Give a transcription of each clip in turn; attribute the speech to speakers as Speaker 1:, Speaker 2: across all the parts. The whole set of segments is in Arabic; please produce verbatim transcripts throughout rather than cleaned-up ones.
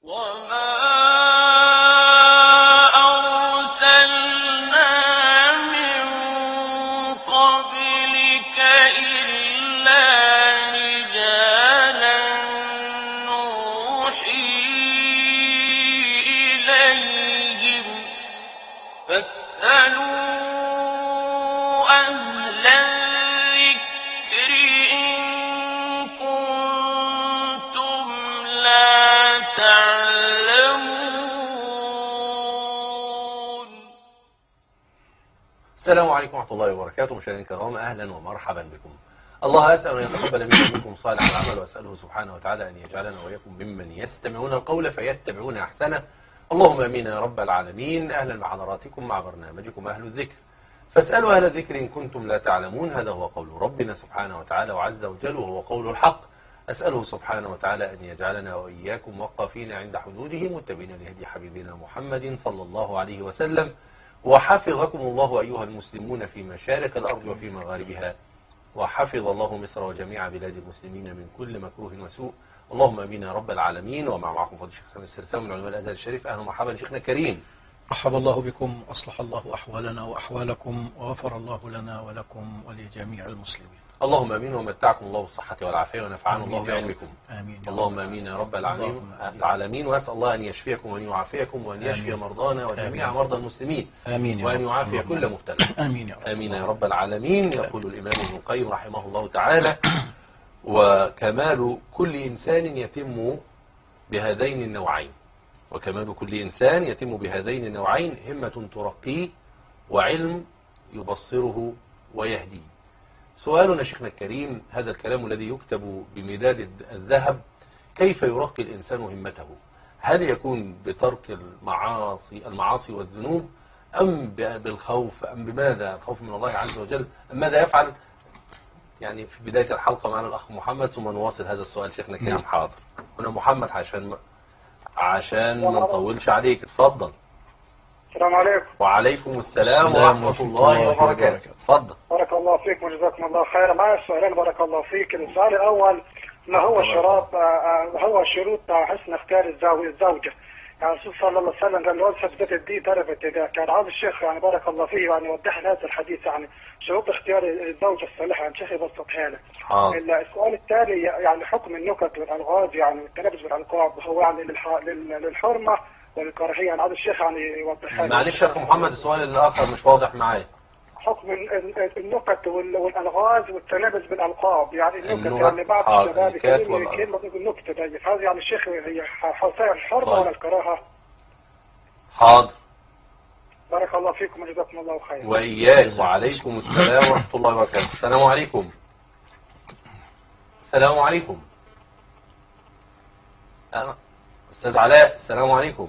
Speaker 1: وما أرسلنا من قبلك إلا رجالا نوحي إليهم فاسألوا أهل الذكر إن كنتم لا تعلمون.
Speaker 2: السلام عليكم ورحمة الله وبركاته. مشاهدينا الكرام، أهلا ومرحبا بكم. الله أسأل أن يتقبل منا ومنكم صالح العمل، وأسأله سبحانه وتعالى أن يجعلنا وإياكم ممن يستمعون القول فيتبعون أحسنه. اللهم آمين يا رب العالمين. أهلا بحضراتكم مع برنامجكم أهل الذكر، فاسألوا أهل الذكر إن كنتم لا تعلمون. هذا هو قول ربنا سبحانه وتعالى وعز وجل، وهو قول الحق. أسأله سبحانه وتعالى أن يجعلنا وإياكم وقافين عند حدوده متبعين لهدي حبيبنا محمد صلى الله عليه وسلم. وحفظكم الله أيها المسلمون في مشارق الأرض وفي مغاربها، وحفظ الله مصر وجميع بلاد المسلمين من كل مكروه وسوء. اللهم امين يا رب العالمين. ومع معكم فضيلة الشيخ سامي السرساوي من علماء الازهر الشريف. اهلا ومرحبا شيخنا الكريم.
Speaker 3: مرحبا الله بكم، أصلح الله أحوالنا وأحوالكم، وغفر الله لنا ولكم ولجميع المسلمين.
Speaker 2: اللهم امين. ومتعكم الله بالصحة والعافية، ونفعنا الله بعلمكم.
Speaker 3: آمين.
Speaker 2: اللهم امين يا رب العالمين العالمين. واسال الله ان يشفيكم وان يعافيكم وان يشفي
Speaker 3: آمين.
Speaker 2: مرضانا وجميع
Speaker 3: آمين.
Speaker 2: مرضى المسلمين.
Speaker 3: آمين يا
Speaker 2: وان
Speaker 3: رب.
Speaker 2: يعافي كل مبتلى.
Speaker 3: آمين يا رب.
Speaker 2: امين يا رب العالمين. يقول الامام ابن القيم رحمه الله تعالى: وكمال كل انسان يتم بهذين النوعين وكمال كل إنسان يتم بهذين النوعين همة ترقيه وعلم يبصره ويهديه. سؤالنا شيخنا الكريم: هذا الكلام الذي يكتب بمداد الذهب كيف يرقي الإنسان همته؟ هل يكون بترك المعاصي المعاصي والذنوب، أم بالخوف، أم بماذا؟ الخوف من الله عز وجل، أم ماذا يفعل؟ يعني في بداية الحلقة معنا الأخ محمد، ثم نواصل هذا السؤال شيخنا الكريم. حاضر. هنا محمد عشان عشان ما نطولش عليك. اتفضل.
Speaker 4: السلام عليكم.
Speaker 2: وعليكم السلام ورحمة الله وبركاته. اتفضل.
Speaker 4: بارك الله فيك وجزاكم الله خيرا. معي سؤالين بارك الله فيك. السؤال الأول: ما هو شروط ما هو شروط حسن اختيار الزوجة؟ يعني الرسول صلى الله عليه وسلم قال: وصفت ذات الدين تعرفت ذاك. كان عاوز الشيخ يعني بارك الله فيه يعني يوضح لنا هذا الحديث، يعني شروط اختيار الزوجة الصالحة. يعني الشيخ يبسطها لنا. السؤال الثاني: يعني حكم النكت والألغاز، يعني التلبس بالألقاب، هو يعني للحرمة والكراهية. يعني عاوز الشيخ يعني يوضحها لنا.
Speaker 2: معلش يا أخي محمد، السؤال الآخر مش واضح معايا.
Speaker 4: حكم النكت والألغاز والتلبس بالألقاب، يعني النكت
Speaker 2: النكت.
Speaker 4: يعني بعض الشباب
Speaker 2: كلمة
Speaker 4: كلمة النكتة دي، هذا يعني الشيخ هي حصايا الحرمة ولا الكراهة؟
Speaker 2: حاضر.
Speaker 4: بارك الله فيكم وجزاكم الله خير.
Speaker 2: وإياك. وعليكم السلام ورحمة الله وبركاته. السلام عليكم. السلام عليكم. أنا أستاذ علاء. السلام عليكم.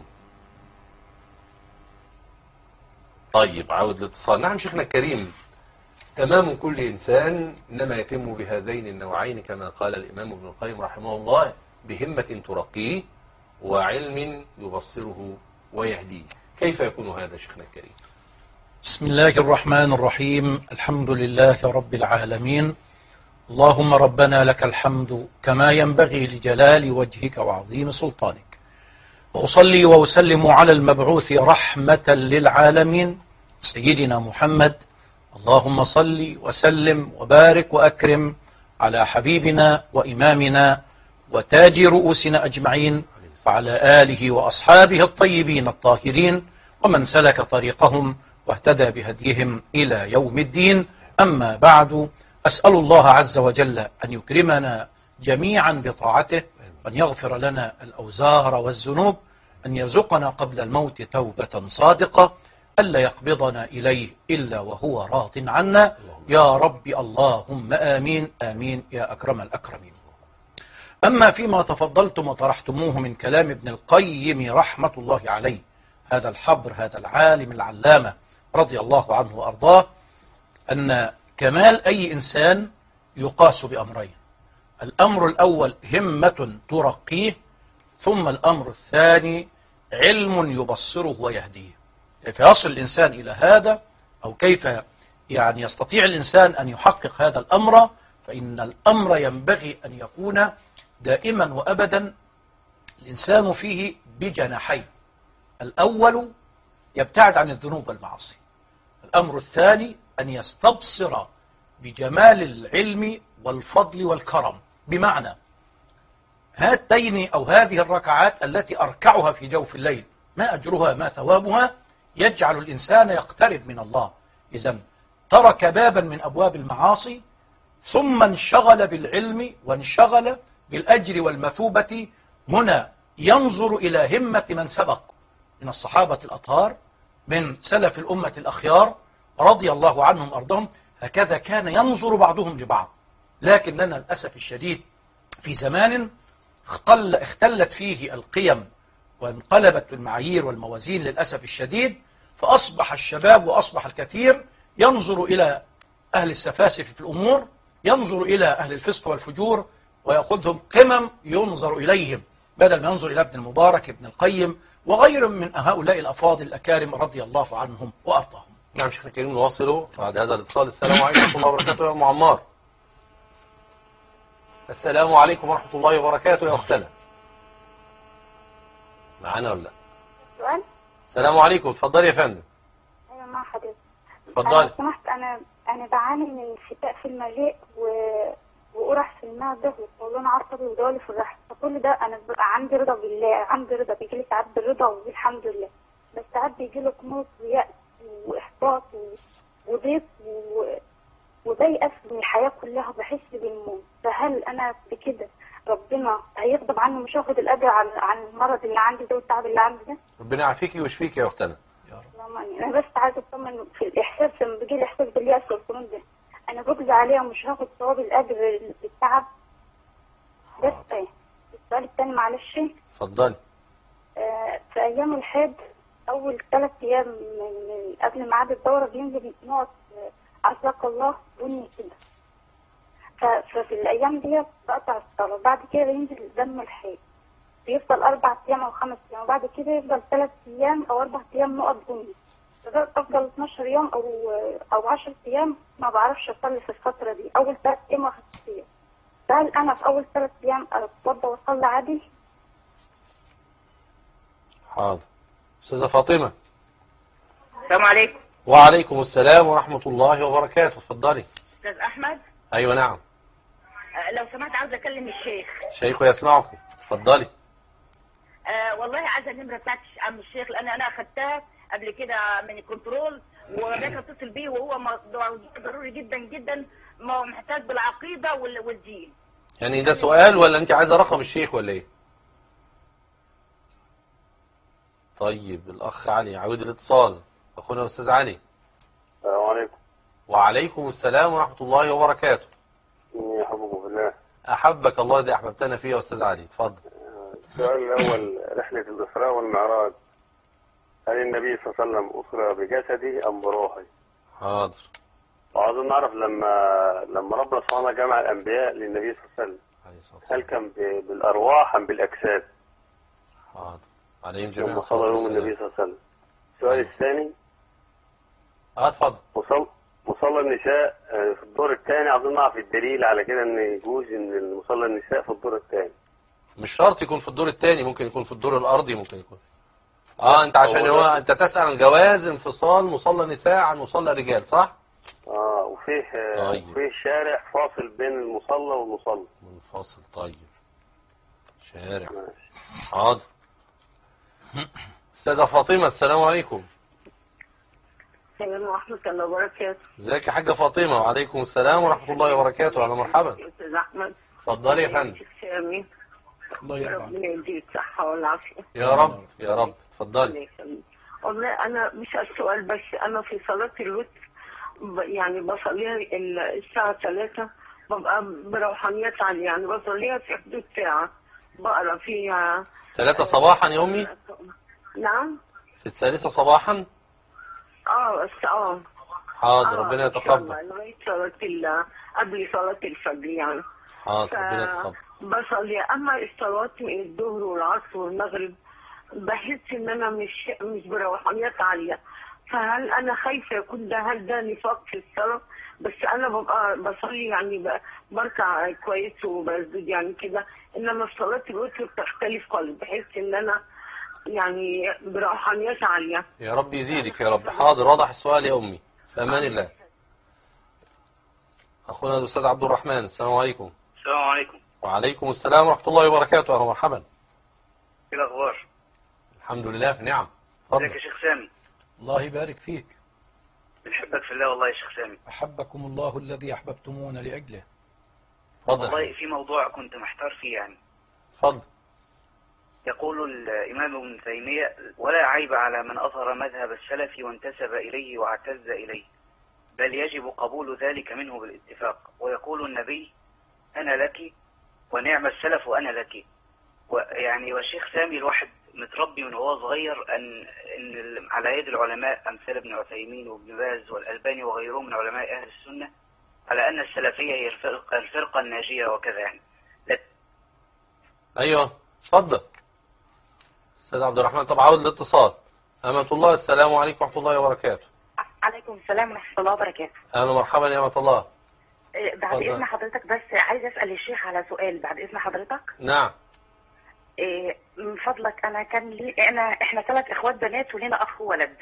Speaker 2: طيب، عاود الاتصال. نعم شيخنا الكريم، تمام كل إنسان إنما يتم بهذين النوعين كما قال الإمام ابن القيم رحمه الله: بهمة ترقيه وعلم يبصره ويهديه. كيف يكون هذا شيخنا الكريم؟
Speaker 3: بسم الله الرحمن الرحيم. الحمد لله رب العالمين. اللهم ربنا لك الحمد كما ينبغي لجلال وجهك وعظيم سلطانك، وأصلي وأسلم على المبعوث رحمة للعالمين سيدنا محمد. اللهم صل وسلم وبارك وأكرم على حبيبنا وإمامنا وتاج رؤوسنا أجمعين، وعلى آله وأصحابه الطيبين الطاهرين، ومن سلك طريقهم واهتدى بهديهم إلى يوم الدين. أما بعد، أسأل الله عز وجل أن يكرمنا جميعا بطاعته، وأن يغفر لنا الأوزار والذنوب، أن يرزقنا قبل الموت توبة صادقة، ألا يقبضنا إليه إلا وهو راض عنا يا رب. اللهم آمين آمين يا أكرم الأكرمين. أما فيما تفضلتم وطرحتموه من كلام ابن القيم رحمة الله عليه، هذا الحبر، هذا العالم العلامة رضي الله عنه وأرضاه، أن كمال أي إنسان يقاس بأمرين: الأمر الأول همة ترقيه، ثم الأمر الثاني علم يبصره ويهديه. كيف يصل الإنسان إلى هذا، أو كيف يعني يستطيع الإنسان أن يحقق هذا الأمر؟ فإن الأمر ينبغي أن يكون دائما وأبدا الإنسان فيه بجناحين. الأول يبتعد عن الذنوب والمعاصي. الأمر الثاني أن يستبصر بجمال العلم والفضل والكرم. بمعنى هاتين أو هذه الركعات التي أركعها في جوف الليل ما أجرها ما ثوابها، يجعل الإنسان يقترب من الله. إذن ترك بابا من أبواب المعاصي ثم انشغل بالعلم وانشغل بالأجر والمثوبة. هنا ينظر إلى همة من سبق من الصحابة الأطهار من سلف الأمة الأخيار رضي الله عنهم أرضهم. هكذا كان ينظر بعضهم لبعض. لكننا للأسف الشديد في زمان اختل اختلت فيه القيم وانقلبت المعايير والموازين للأسف الشديد، فأصبح الشباب وأصبح الكثير ينظر إلى أهل السفاسف في الأمور، ينظر إلى أهل الفسق والفجور ويأخذهم قمم ينظر إليهم، بدل ما ينظر إلى ابن المبارك ابن القيم وغير من هؤلاء الأفاضل الأكارم رضي الله عنهم وأرضاهم.
Speaker 2: نعم شيخنا الكريم، نواصل بعد هذا الاتصال. السلام عليكم ورحمة الله وبركاته يا أم عمار. السلام عليكم ورحمة الله وبركاته يا أختنا. معانا ولا لا؟
Speaker 5: سؤال؟
Speaker 2: السلام عليكم، اتفضلي يا فندم.
Speaker 5: ايوه مع حضرتك.
Speaker 2: اتفضلي.
Speaker 5: لو سمحت، انا انا بعاني من فتاء في المريء و... وقرح في المعده وقولون عصبي ودولي في الرحم، فكل ده انا ببقى عندي رضا بالله، عندي رضا، بيجي لي ساعات بالرضا والحمد لله، بس ساعات بيجي له قنوط ويأس واحباط و... وضيق و... وبيأس من الحياه كلها، بحس بالموت. فهل انا بكده ربنا هيغضب عني، مش هاخد الاجر عن عن المرض اللي عندي ده والتعب اللي عندي ده؟
Speaker 2: ربنا يعافيكي ويشفيكي يا أختنا.
Speaker 5: انا بس عايزه اطمن في الاحساس، لما بيجي لي احساس باليأس والقنوط ده انا بجزي عليها ومش هاخد ثواب الاجر بالتعب. بس ايه السؤال الثاني معلش.
Speaker 2: اتفضلي.
Speaker 5: آه في ايام الحيض اول ثلاث ايام من قبل ميعاد الدوره بينزل نقط عزك الله بني كده، ففي الايام دي بقطع الصلاه، بعد كده بينزل دم الحيض بيفضل اربع ايام او خمس ايام، وبعد كده يفضل ثلاث ايام او اربع ايام نقط بني، افضل اتناشر يوم او او عشرة ايام ما بعرفش اصلي في الفتره دي، اول ثلاث ايام وخمس ايام. فهل انا في اول ثلاث ايام اتوضى واصلي عادي؟
Speaker 2: حاضر. استاذه فاطمه.
Speaker 6: السلام عليكم.
Speaker 2: وعليكم السلام ورحمه الله وبركاته، اتفضلي.
Speaker 6: استاذ احمد.
Speaker 2: ايوه نعم.
Speaker 6: أه لو سمحت عاوز اكلم الشيخ.
Speaker 2: شيخ يسمعك، اتفضلي.
Speaker 6: أه والله عايزه النمره بتاعت عم الشيخ، لان انا اخدتها قبل كده من الكنترول وبقيت اتصل بيه، وهو موضوع ضروري جدا جدا، محتاج بالعقيده والدين.
Speaker 2: يعني ده سؤال ولا انت عايزه رقم الشيخ ولا ايه؟ طيب الاخ علي، عود الاتصال. اخونا الاستاذ علي.
Speaker 7: السلام عليكم.
Speaker 2: وعليكم السلام ورحمه الله وبركاته.
Speaker 7: اني احبكم في الله.
Speaker 2: احبك الله الذي احببتنا فيه يا استاذ علي، اتفضل.
Speaker 7: السؤال الاول، رحله الاسراء والمعراج، هل النبي صلى الله عليه وسلم اسرى بجسده ام بروحه؟
Speaker 2: حاضر.
Speaker 7: وعاوزين نعرف لما لما ربنا سبحانه جمع الانبياء للنبي صلى الله عليه وسلم، هل كان بالارواح ام بالاجساد؟
Speaker 2: حاضر. عليهم جميعا
Speaker 7: لما صلى يوم النبي صلى الله عليه وسلم. السؤال الثاني.
Speaker 2: اه اتفضل.
Speaker 7: مصلى مصلى النساء في الدور الثاني، عاوزين نعرف الدليل على كده ان يجوز ان مصلى النساء في الدور الثاني.
Speaker 2: مش شرط يكون في الدور الثاني، ممكن يكون في الدور الارضي، ممكن يكون. اه انت عشان هو انت تسأل عن جواز انفصال مصلى نساء عن مصلى رجال، صح؟
Speaker 7: اه وفيه طيب. وفيه شارع فاصل بين المصلى والمصلى.
Speaker 2: منفصل. طيب. شارع. ماشي. حاضر. استاذة فاطمة، السلام عليكم.
Speaker 6: السلام ورحمة الله وبركاته.
Speaker 2: ازيك يا حاجة فاطمة؟ وعليكم السلام ورحمة الله وبركاته. على مرحبا.
Speaker 6: استاذ احمد.
Speaker 2: اتفضلي يا فندم.
Speaker 3: الله يرضى عليك.
Speaker 6: ربنا يديك الصحة والعافية.
Speaker 2: يا رب يا رب. اتفضلي.
Speaker 6: والله أنا مش السؤال، بس أنا في صلاة الوتر يعني بصليها الساعة ثلاثة، ببقى بروحانيات عالية، يعني بصليها في حدود ساعة، بقرا فيها.
Speaker 2: ثلاثة صباحا يا أمي؟
Speaker 6: نعم.
Speaker 2: في الثالثة صباحا؟
Speaker 6: اه بس اه
Speaker 2: حاضر.
Speaker 6: آه
Speaker 2: ربنا يتقبل.
Speaker 6: لغاية صلاة قبل صلاة الفجر يعني.
Speaker 2: حاضر. ربنا يتقبل.
Speaker 6: بصلي. اما الصلوات من الظهر والعصر والمغرب بحس ان انا مش مش بروحانيات عاليه، فهل انا خايفه يكون ده هل ده نفاق في الصلاه؟ بس انا ببقى بصلي يعني بركع كويس وبسجد يعني كده، انما في صلاه الوتر بتختلف خالص، بحس ان انا يعني بروحانيات عالية.
Speaker 2: يا رب يزيدك يا رب. حاضر، واضح السؤال يا أمي، في أمان الله. أخونا الأستاذ عبد الرحمن، السلام عليكم.
Speaker 8: السلام عليكم.
Speaker 2: وعليكم السلام ورحمة الله وبركاته. أهلا ومرحبا.
Speaker 8: ايه الاخبار؟
Speaker 2: الحمد لله في نعم.
Speaker 8: ازيك يا شيخ سامي؟
Speaker 3: الله يبارك فيك.
Speaker 8: بنحبك في الله والله يا شيخ سامي.
Speaker 3: أحبكم الله الذي أحببتمون لأجله.
Speaker 2: اتفضل.
Speaker 8: والله في موضوع كنت محتار فيه يعني.
Speaker 2: اتفضل.
Speaker 8: يقول الإمام ابن تيمية: ولا عيب على من أظهر مذهب السلف وانتسب إليه واعتز إليه، بل يجب قبول ذلك منه بالاتفاق. ويقول النبي: أنا لك ونعم السلف وأنا لك. ويعني والشيخ سامي الواحد متربي من وهو صغير أن إن على يد العلماء أمثال ابن عثيمين وابن باز والألباني وغيرهم من علماء أهل السنة على أن السلفية هي الفرقة, الفرقة الناجية وكذا يعني.
Speaker 2: أيوه اتفضل أستاذ عبد الرحمن. طب عاود الاتصال. أمة الله، السلام عليكم ورحمة الله وبركاته.
Speaker 9: عليكم السلام ورحمة الله وبركاته.
Speaker 2: أهلا ومرحبا يا أمة الله.
Speaker 9: بعد فضل. إذن حضرتك بس عايز أسأل الشيخ على سؤال بعد إذن حضرتك.
Speaker 2: نعم.
Speaker 9: إيه من فضلك، أنا كان لي أنا إحنا ثلاث إخوات بنات ولنا أخ ولد.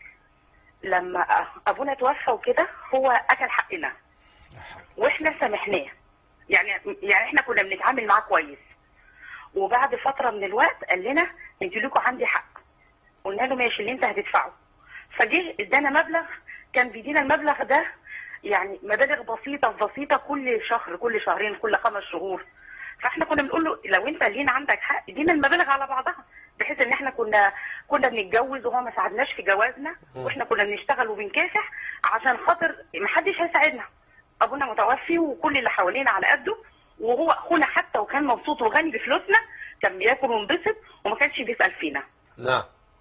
Speaker 9: لما أبونا توفى وكده هو أكل حقنا وإحنا سامحناه، يعني يعني إحنا كنا بنتعامل معاه كويس. وبعد فترة من الوقت قال لنا: انتوا لكم عندي حق. قلنا له: ماشي، اللي انت هتدفعه. فجه ادانا مبلغ، كان بيدينا المبلغ ده يعني مبالغ بسيطة بسيطة كل شهر كل شهرين كل خمس شهور. فاحنا كنا بنقول له: لو انت لينا عندك حق ادينا المبالغ على بعضها، بحيث ان احنا كنا كنا بنتجوز وهو ما ساعدناش في جوازنا، واحنا كنا بنشتغل وبنكافح عشان خاطر ما حدش هيساعدنا. ابونا متوفي وكل اللي حوالينا على قده، وهو اخونا حتى وكان مبسوط وغني بفلوسنا كان بياكل وينبسط وما كانش بيسأل فينا.
Speaker 2: نعم.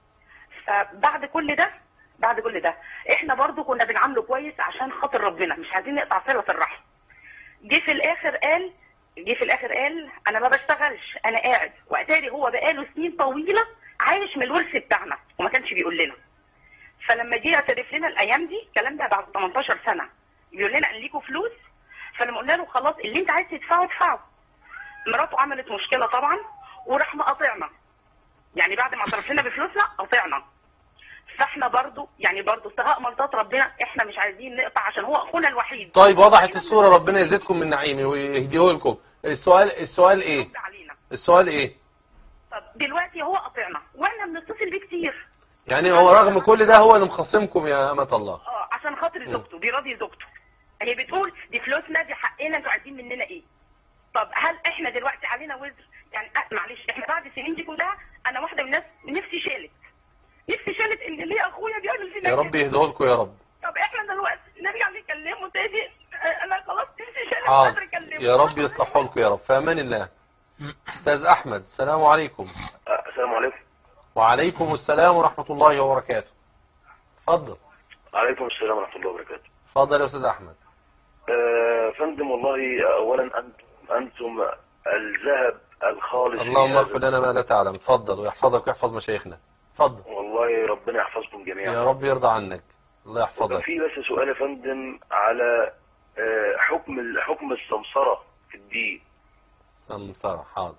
Speaker 9: فبعد كل ده بعد كل ده احنا برضو كنا بنعامله كويس عشان خاطر ربنا، مش عايزين نقطع صلة الرحم. جه في الاخر قال جه في الاخر قال انا ما بشتغلش، انا قاعد. واتاري هو بقاله سنين طويله عايش من الورث بتاعنا وما كانش بيقول لنا. فلما جه يعترف لنا الايام دي، الكلام ده بعد ثمانية عشر سنه، بيقول لنا ان ليكوا فلوس. فلما قلنا له: خلاص اللي انت عايز تدفعه ادفعه. مراته عملت مشكله طبعا وراح مقاطعنا، يعني بعد ما اعترف لنا بفلوسنا قاطعنا. فاحنا برضو يعني برضو ابتغاء مرضات ربنا احنا مش عايزين نقطع عشان هو اخونا الوحيد.
Speaker 2: طيب وضحت الصوره، ربنا يزيدكم من نعيمه ويهديه لكم. السؤال السؤال ايه؟ السؤال ايه؟
Speaker 9: طب دلوقتي هو قاطعنا واحنا بنتصل بيه كتير،
Speaker 2: يعني هو رغم كل ده هو اللي مخصمكم يا أمة الله؟
Speaker 9: اه عشان خاطر زوجته، بيراضي زوجته. هي بتقول دي فلوسنا، دي حقنا، انتوا عايزين مننا ايه؟ طب هل احنا دلوقتي علينا وزر؟ يعني أه معلش، احنا بعد السنين دي كلها انا واحده من الناس نفسي شالت نفسي شالت ان ليه اخويا بيعمل فينا
Speaker 2: يا رب يهديه لكم يا رب.
Speaker 9: طب احنا دلوقتي نرجع نكلمه تاني؟ انا خلاص نفسي شالت،
Speaker 2: حاضر.
Speaker 9: قادر اكلمه.
Speaker 2: يا رب يصلحه لكم يا رب، في امان الله. استاذ احمد، السلام عليكم.
Speaker 7: السلام عليكم.
Speaker 2: وعليكم السلام ورحمه الله وبركاته. اتفضل.
Speaker 7: وعليكم السلام ورحمه الله وبركاته.
Speaker 2: اتفضل يا استاذ احمد.
Speaker 7: أه فندم، والله اولا انتم انتم الذهب الخالص.
Speaker 2: اللهم اغفر لنا ما لا تعلم. اتفضل، ويحفظك ويحفظ مشايخنا. اتفضل.
Speaker 7: والله ربنا يحفظكم جميعا.
Speaker 2: يا رب يرضى عنك. الله يحفظك.
Speaker 7: في بس سؤال يا فندم على حكم حكم السمسرة في الدين.
Speaker 2: سمسرة، حاضر.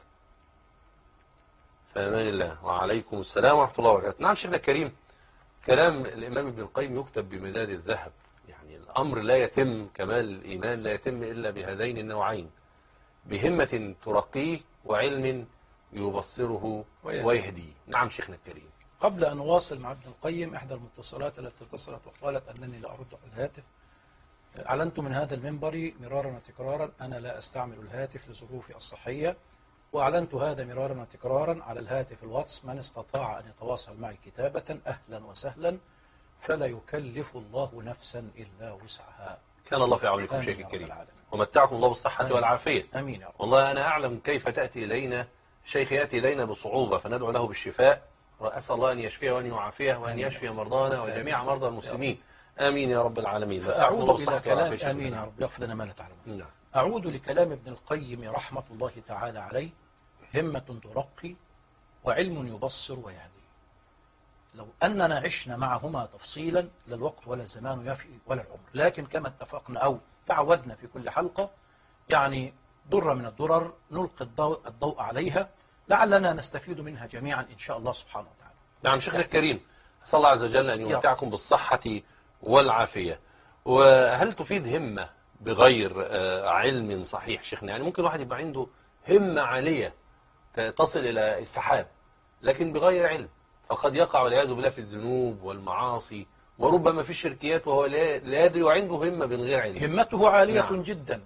Speaker 2: في امان الله. وعليكم السلام ورحمه الله وبركاته. نعم شيخنا الكريم، كلام الامام ابن القيم يكتب بمداد الذهب. يعني الامر لا يتم، كمال الايمان لا يتم الا بهذين النوعين، بهمه ترقيه وعلم يبصره ويهديه. نعم شيخنا الكريم.
Speaker 3: قبل أن أواصل مع ابن القيم، إحدى المتصلات التي اتصلت وقالت أنني لا أرد على الهاتف. أعلنت من هذا المنبر مرارا وتكرارا أنا لا أستعمل الهاتف لظروفي الصحية، وأعلنت هذا مرارا وتكرارا على الهاتف الواتس. من استطاع أن يتواصل معي كتابة أهلا وسهلا، فلا يكلف الله نفسا إلا وسعها.
Speaker 2: كان الله في عونكم شيخ الكريم، ومتعكم الله بالصحة والعافية.
Speaker 3: آمين يا رب.
Speaker 2: والله أنا أعلم كيف تأتي إلينا شيخ، يأتي إلينا بصعوبة فندعو له بالشفاء، وأسأل الله أن يشفيه وأن يعافيه وأن يشفي مرضانا وجميع مرضى المسلمين. آمين يا رب العالمين.
Speaker 3: فأعود إلى كلام آمين يا رب، يغفر لنا ما لا تعلمون.
Speaker 2: نعم.
Speaker 3: أعود لكلام ابن القيم رحمة الله تعالى عليه: همة ترقي وعلم يبصر ويهدي. لو أننا عشنا معهما تفصيلا لا الوقت ولا الزمان يفي ولا العمر، لكن كما اتفقنا أو تعودنا في كل حلقة، يعني درة من الدرر نلقي الضوء, الضوء عليها لعلنا نستفيد منها جميعا إن شاء الله سبحانه وتعالى.
Speaker 2: نعم شيخنا الكريم، أسأل الله عز وجل أن يمتعكم بالصحة والعافية. وهل تفيد همة بغير علم صحيح شيخنا؟ يعني ممكن واحد يبقى عنده همة عالية تصل إلى السحاب لكن بغير علم، فقد يقع والعياذ بالله في الذنوب والمعاصي وربما في الشركيات وهو لا يدري وعنده همة من غير علم.
Speaker 3: همته عالية
Speaker 2: نعم.
Speaker 3: جدا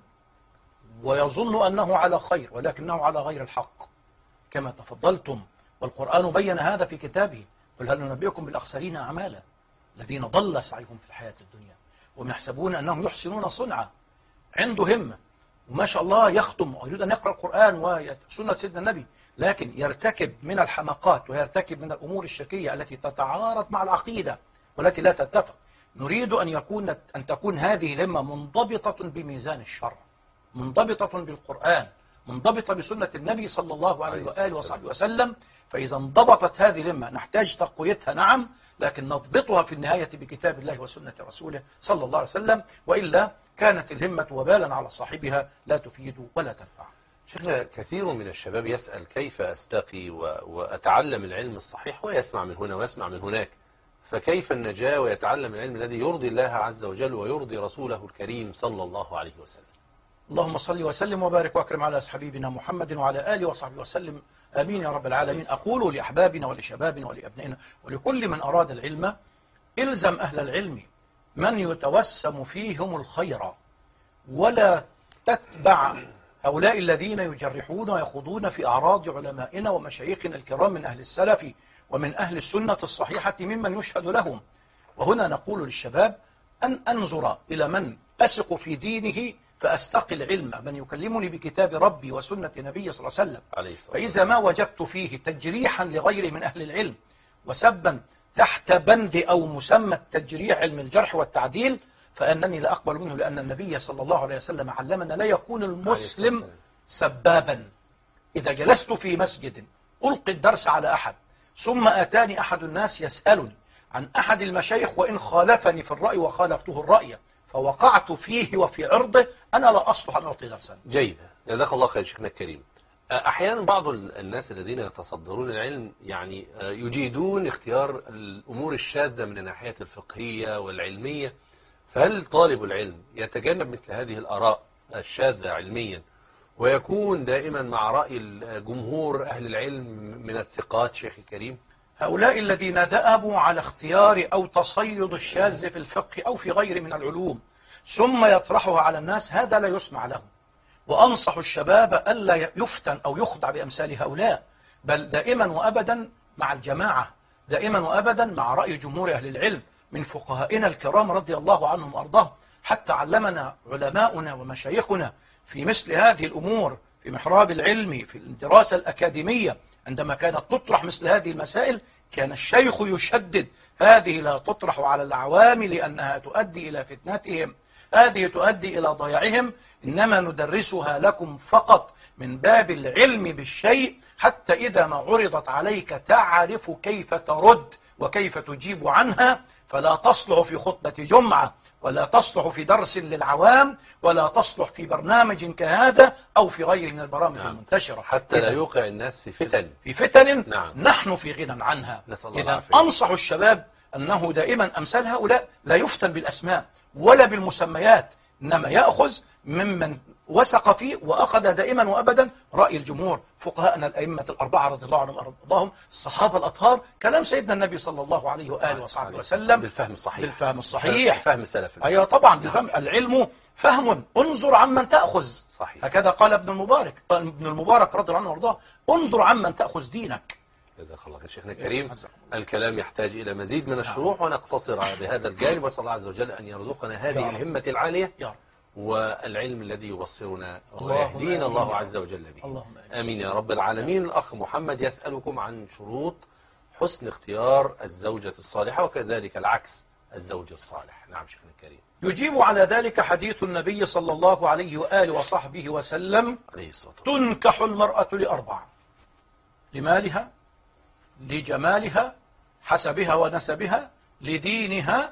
Speaker 3: ويظن أنه على خير ولكنه على غير الحق كما تفضلتم، والقرآن بين هذا في كتابه: قل هل ننبئكم بالأخسرين أعمالا الذين ضل سعيهم في الحياة الدنيا وهم يحسبون أنهم يحسنون صنعا. عنده همة وما شاء الله يختم ويريد أن يقرأ القرآن وسنة سيدنا النبي، لكن يرتكب من الحماقات ويرتكب من الأمور الشركية التي تتعارض مع العقيدة والتي لا تتفق. نريد أن يكون أن تكون هذه الهمة منضبطة بميزان الشرع، منضبطة بالقرآن، منضبطة بسنة النبي صلى الله عليه وآله وصحبه وسلم. فإذا انضبطت هذه الهمة نحتاج تقويتها نعم، لكن نضبطها في النهاية بكتاب الله وسنة رسوله صلى الله عليه وسلم، وإلا كانت الهمة وبالا على صاحبها لا تفيد ولا تنفع.
Speaker 2: شيخنا كثير من الشباب يسأل كيف أستقي وأتعلم العلم الصحيح ويسمع من هنا ويسمع من هناك، فكيف النجاة ويتعلم العلم الذي يرضي الله عز وجل ويرضي رسوله الكريم صلى الله عليه وسلم؟
Speaker 3: اللهم صل وسلم وبارك واكرم على حبيبنا محمد وعلى آله وصحبه وسلم، آمين يا رب العالمين. أقول لأحبابنا ولشبابنا ولأبنائنا ولكل من أراد العلم: إلزم أهل العلم من يتوسم فيهم الخير، ولا تتبع هؤلاء الذين يجرحون ويخوضون في أعراض علمائنا ومشايخنا الكرام من أهل السلف ومن أهل السنة الصحيحة ممن يشهد لهم. وهنا نقول للشباب أن أنظر إلى من أثق في دينه فأستقي العلم، من يكلمني بكتاب ربي وسنة نبي صلى الله عليه وسلم. فإذا ما وجدت فيه تجريحا لغيره من أهل العلم وسبا تحت بند أو مسمى التجريح علم الجرح والتعديل فأنني لا أقبل منه، لأن النبي صلى الله عليه وسلم علمنا لا يكون المسلم سبابا. إذا جلست في مسجد ألقي الدرس على أحد ثم أتاني أحد الناس يسألني عن أحد المشايخ وإن خالفني في الرأي وخالفته الرأي فوقعت فيه وفي عرضه، أنا لا أصلح أن أعطي درسا.
Speaker 2: جيد، جزاك الله خير شيخنا الكريم. أحيانا بعض الناس الذين يتصدرون العلم يعني يجيدون اختيار الأمور الشاذة من الناحية الفقهية والعلمية، فهل طالب العلم يتجنب مثل هذه الآراء الشاذة علميا ويكون دائما مع رأي الجمهور أهل العلم من الثقات شيخ الكريم؟
Speaker 3: هؤلاء الذين دأبوا على اختيار أو تصيد الشاذ في الفقه أو في غيره من العلوم ثم يطرحها على الناس، هذا لا يسمع له. وأنصح الشباب ألا يفتن أو يخدع بأمثال هؤلاء، بل دائما وأبدا مع الجماعة، دائما وأبدا مع رأي جمهور أهل العلم من فقهائنا الكرام رضي الله عنهم وأرضاهم، حتى علمنا علماؤنا ومشايخنا في مثل هذه الأمور في محراب العلم في الدراسة الأكاديمية. عندما كانت تطرح مثل هذه المسائل كان الشيخ يشدد: هذه لا تطرح على العوام لأنها تؤدي إلى فتنتهم، هذه تؤدي إلى ضياعهم، إنما ندرسها لكم فقط من باب العلم بالشيء حتى إذا ما عرضت عليك تعرف كيف ترد وكيف تجيب عنها، فلا تصلح في خطبة جمعة ولا تصلح في درس للعوام ولا تصلح في برنامج كهذا أو في غيره من البرامج نعم. المنتشرة،
Speaker 2: حتى لا يوقع الناس في فتن
Speaker 3: في فتن
Speaker 2: نعم.
Speaker 3: نحن في غنى عنها.
Speaker 2: إذا
Speaker 3: أنصح الشباب أنه دائما أمثال هؤلاء لا يفتن بالأسماء ولا بالمسميات، إنما يأخذ ممن وثق فيه وأخذ دائما وأبدا رأي الجمهور، فقهاءنا الأئمة الأربعة رضي الله عنهم وأرضاهم، الصحابة الأطهار، كلام سيدنا النبي صلى الله عليه وآله وصحبه وسلم
Speaker 2: بالفهم الصحيح،
Speaker 3: بالفهم الصحيح،
Speaker 2: فهم السلف.
Speaker 3: أيوة طبعا بالفهم. العلم فهم، انظر عمن تأخذ.
Speaker 2: صحيح.
Speaker 3: هكذا قال ابن المبارك ابن المبارك رضي الله عنه وأرضاه: انظر عمن تأخذ دينك.
Speaker 2: جزاك الله خير شيخنا الكريم. الكلام يحتاج إلى مزيد من الشروح ونقتصر بهذا الجانب، وصلى الله عز وجل أن يرزقنا هذه الهمة العالية والعلم الذي يبصرنا ويهدينا الله عز وجل به. آمين يا رب العالمين. الأخ محمد يسألكم عن شروط حسن اختيار الزوجة الصالحة وكذلك العكس الزوج الصالح. نعم شيخنا الكريم.
Speaker 3: يجيب على ذلك حديث النبي صلى الله عليه وآله وصحبه وسلم: تنكح المرأة لأربع: لمالها، لجمالها، حسبها ونسبها، لدينها،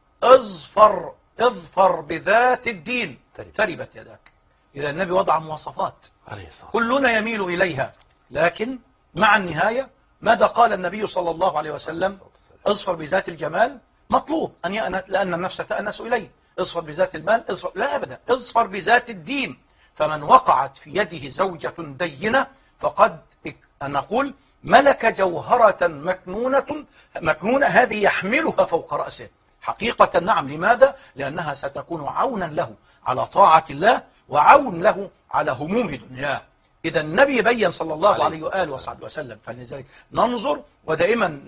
Speaker 3: اظفر اظفر بذات الدين تربت يداك. إذا النبي وضع مواصفات كلنا يميل إليها، لكن مع النهاية ماذا قال النبي صلى الله عليه وسلم؟ اظفر بذات الجمال مطلوب أن يأنس لأن النفس تأنس إليه. اظفر بذات المال اظفر، لا أبدا، اظفر بذات الدين. فمن وقعت في يده زوجة دينة فقد نقول ملك جوهرة مكنونة مكنونة هذه يحملها فوق رأسه حقيقة. نعم. لماذا؟ لأنها ستكون عونا له على طاعة الله وعون له على هموم دنياه. إذا النبي بين صلى الله عليه وآله وصحبه وسلم. فلذلك ننظر، ودائما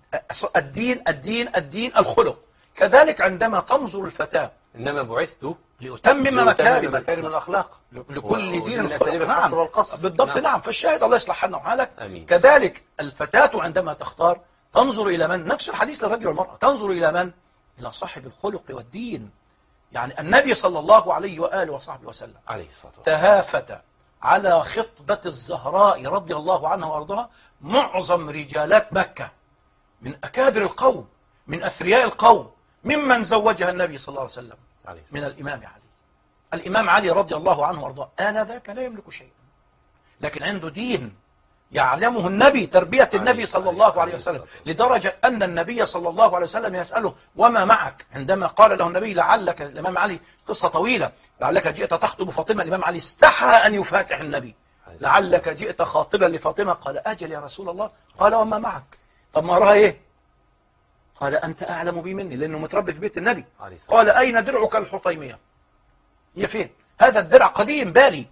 Speaker 3: الدين الدين الدين الخلق. كذلك عندما تنظر الفتاة
Speaker 2: إنما بعثت
Speaker 3: لأتمم مكارم
Speaker 2: مكارم الأخلاق
Speaker 3: لكل دين
Speaker 2: من أساليب الحصر والقصر.
Speaker 3: بالضبط.
Speaker 2: نعم,
Speaker 3: نعم. فالشاهد الله يصلح حالنا وحالك.
Speaker 2: أمين.
Speaker 3: كذلك الفتاة عندما تختار تنظر إلى من؟ نفس الحديث للرجل والمرأة، تنظر إلى من؟ إلى صاحب الخلق والدين. يعني النبي صلى الله عليه وآله وصحبه وسلم
Speaker 2: عليه الصلاة والسلام
Speaker 3: تهافت على خطبة الزهراء رضي الله عنها وأرضها معظم رجالات مكة من أكابر القوم، من أثرياء القوم، ممن زوجها النبي صلى الله عليه وسلم
Speaker 2: عليه
Speaker 3: من الإمام علي. الإمام علي رضي الله عنه وأرضاه آنذاك لا يملك شيئا، لكن عنده دين يعلمه النبي، تربية النبي صلى الله عليه وسلم، لدرجة أن النبي صلى الله عليه وسلم يسأله وما معك؟ عندما قال له النبي لعلك، الإمام علي قصة طويلة، لعلك جئت تخطب فاطمة، الإمام علي استحى أن يفاتح النبي، لعلك جئت خاطبا لفاطمة، قال أجل يا رسول الله، قال وما معك؟ طب ما رأى إيه؟ قال أنت أعلم بي مني، لأنه متربي في بيت النبي. قال أين درعك الحطيمية؟ هي فين؟ هذا الدرع قديم بالي،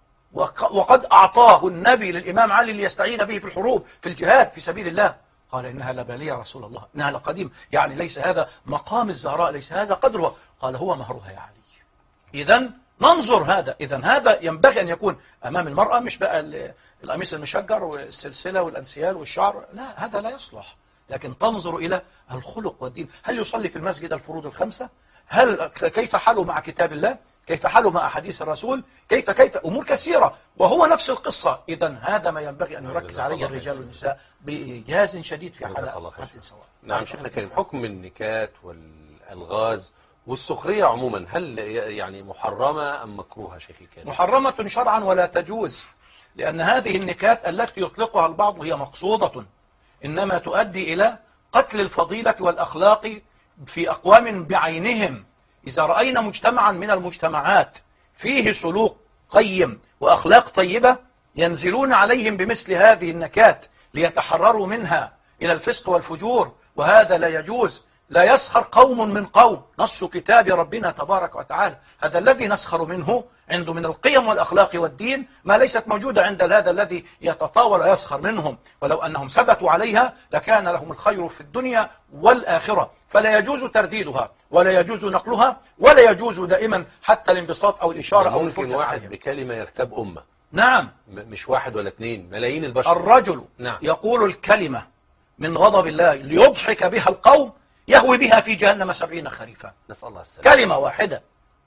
Speaker 3: وقد أعطاه النبي للإمام علي ليستعين به في الحروب في الجهاد في سبيل الله. قال إنها لبالية يا رسول الله، إنها لقديم، يعني ليس هذا مقام الزهراء، ليس هذا قدرها. قال هو مهرها يا علي. إذن ننظر هذا، إذن هذا ينبغي أن يكون أمام المرأة، مش بقى القميص المشجر والسلسلة والأنسيال والشعر، لا، هذا لا يصلح، لكن تنظر إلى الخلق والدين. هل يصلي في المسجد الفروض الخمسة؟ هل كيف حاله مع كتاب الله؟ كيف حاله مع أحاديث الرسول؟ كيف كيف أمور كثيرة، وهو نفس القصة. إذن هذا ما ينبغي أن يركز عليه الرجال والنساء بإيجاز شديد في حلقة السواء.
Speaker 2: نعم شيخنا الكريم، حكم النكات والألغاز والسخرية عموما هل يعني محرمة أم مكروهة شيخي الكريم؟
Speaker 3: محرمة شرعا ولا تجوز، لأن هذه النكات التي يطلقها البعض هي مقصودة، إنما تؤدي إلى قتل الفضيلة والأخلاق في أقوام بعينهم. إذا رأينا مجتمعا من المجتمعات فيه سلوك قيم وأخلاق طيبة، ينزلون عليهم بمثل هذه النكات ليتحرروا منها إلى الفسق والفجور، وهذا لا يجوز. لا يسخر قوم من قوم، نص كتاب ربنا تبارك وتعالى. هذا الذي نسخر منه عنده من القيم والأخلاق والدين ما ليست موجودة عند هذا الذي يتطاول ويسخر منهم، ولو أنهم ثبتوا عليها لكان لهم الخير في الدنيا والآخرة. فلا يجوز ترديدها ولا يجوز نقلها ولا يجوز دائما حتى الانبساط أو الإشارة أو
Speaker 2: ممكن واحد بكلمة يغتاب أمة.
Speaker 3: نعم،
Speaker 2: مش واحد ولا اثنين، ملايين البشر.
Speaker 3: الرجل نعم. يقول الكلمة من غضب الله ليضحك بها القوم يهوي بها في جهنم سبعين خريفا.
Speaker 2: نسأل الله السلامة.
Speaker 3: كلمة واحدة،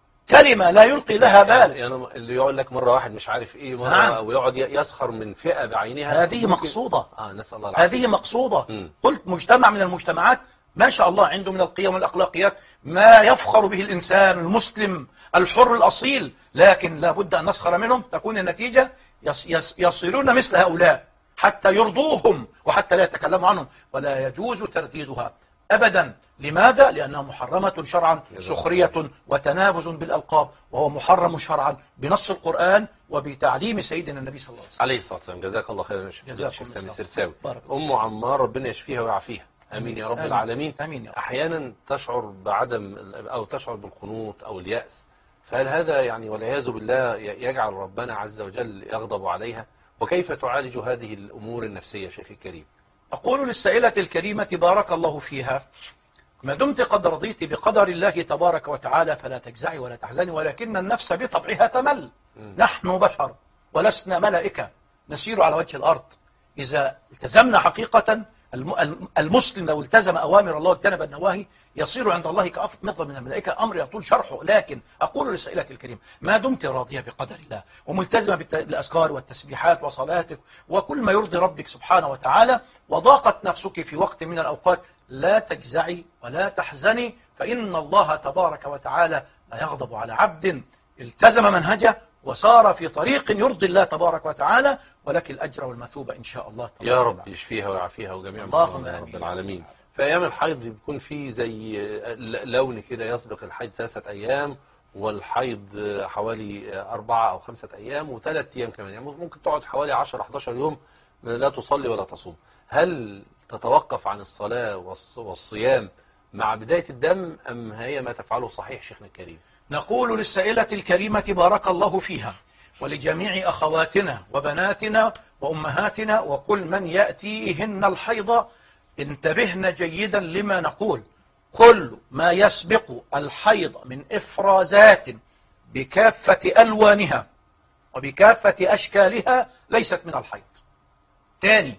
Speaker 3: كلمة لا يلقي لها بال.
Speaker 2: يعني اللي يقول لك مرة واحد مش عارف ايه مرة نعم. او يقعد يسخر من فئة بعينها،
Speaker 3: هذه مقصودة.
Speaker 2: آه نسأل الله العافية.
Speaker 3: هذه مقصودة. م. قلت مجتمع من المجتمعات ما شاء الله عنده من القيم والأخلاقيات ما يفخر به الإنسان المسلم الحر الأصيل، لكن لا بد أن نسخر منهم، تكون النتيجة يص يص يصيرون مثل هؤلاء حتى يرضوهم وحتى لا يتكلموا عنهم، ولا يجوز ترديدها أبدا. لماذا؟ لأنها محرمة شرعا، سخرية وتنابز بالألقاب، وهو محرم شرعا بنص القرآن وبتعليم سيدنا النبي صلى الله عليه وسلم
Speaker 2: عليه الصلاة والسلام. جزاك الله خيرا يا شيخ سامي السرساوي. أم عمار ربنا يشفيها ويعافيها، آمين يا رب آمين. العالمين.
Speaker 3: آمين يا رب.
Speaker 2: أحيانا تشعر بعدم أو تشعر بالقنوط أو اليأس، فهل هذا يعني والعياذ بالله يجعل ربنا عز وجل يغضب عليها؟ وكيف تعالج هذه الأمور النفسية شيخي الكريم؟
Speaker 3: أقول للسائلة الكريمة بارك الله فيها، ما دمت قد رضيت بقدر الله تبارك وتعالى فلا تجزعي ولا تحزني، ولكن النفس بطبعها تمل. م. نحن بشر ولسنا ملائكة نسير على وجه الأرض. إذا التزمنا حقيقة، المسلم لو التزم أوامر الله واجتنب النواهي يصير عند الله كأفضل من الملائكة، أمر يطول شرحه. لكن أقول للسائلة الكريم ما دمت راضية بقدر الله وملتزمة بالأذكار والتسبيحات وصلاتك وكل ما يرضي ربك سبحانه وتعالى، وضاقت نفسك في وقت من الأوقات، لا تجزعي ولا تحزني، فإن الله تبارك وتعالى لا يغضب على عبد التزم منهجه وسار في طريق يرضي الله تبارك وتعالى ولك الأجر والمثوبة إن شاء الله.
Speaker 2: يا رب يشفيها ويعافيها وجميع
Speaker 3: اللهم
Speaker 2: المسلمين رب العالمين. في أيام الحيض بيكون في زي لون كده يسبق الحيض ثلاثة أيام، والحيض حوالي أربعة أو خمسة أيام، وثلاث أيام كمان، يعني ممكن تقعد حوالي عشرة إحدى عشر يوم لا تصلي ولا تصوم. هل تتوقف عن الصلاة والصيام مع بداية الدم أم هي ما تفعله صحيح شيخنا الكريم؟
Speaker 3: نقول للسائلة الكريمة بارك الله فيها، ولجميع أخواتنا وبناتنا وأمهاتنا وكل من يأتيهن الحيض، انتبهن جيدا لما نقول. كل ما يسبق الحيض من إفرازات بكافة ألوانها وبكافة أشكالها ليست من الحيض. تاني،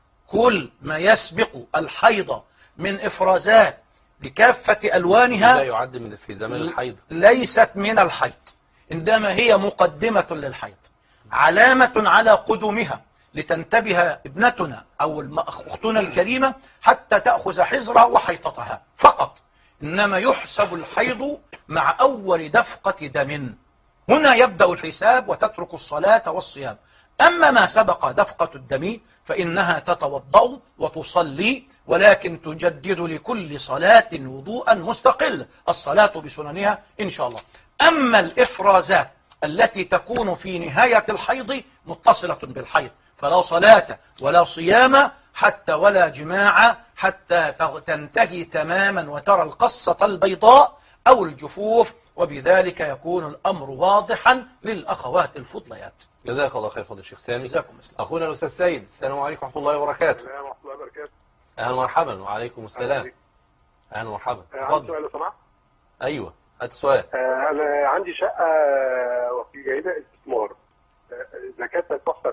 Speaker 3: كل ما يسبق الحيض من إفرازات بكافة ألوانها
Speaker 2: لا يعد من في زمان الحيض،
Speaker 3: ليست من الحيض، إنما هي مقدمة للحيض، علامة على قدومها، لتنتبه ابنتنا أو أختنا الكريمة حتى تأخذ حذرها وحيطتها فقط. إنما يحسب الحيض مع أول دفقة دم، هنا يبدأ الحساب وتترك الصلاة والصيام. أما ما سبق دفقة الدم فإنها تتوضأ وتصلي، ولكن تجدد لكل صلاة وضوءا مستقل، الصلاة بسننها إن شاء الله. أما الإفرازات التي تكون في نهاية الحيض متصلة بالحيض، فلا صلاة ولا صيام حتى ولا جماع حتى تنتهي تماما وترى القصة البيضاء أو الجفوف، وبذلك يكون الأمر واضحا للأخوات الفضليات.
Speaker 2: جزاك الله خير فضل الشيخ سامي.
Speaker 3: جزاكم الله.
Speaker 2: أخونا الأستاذ سيد، السلام عليكم ورحمة الله وبركاته.
Speaker 10: السلام ورحمة الله وبركاته.
Speaker 2: أهلا ومرحبا. وعليكم السلام. أهلا ومرحبا.
Speaker 10: عندي سؤال لو سمحت.
Speaker 2: أيوه هات السؤال.
Speaker 10: آه أنا عندي شقة وفي جايبة استثمار، زكاتها تحسب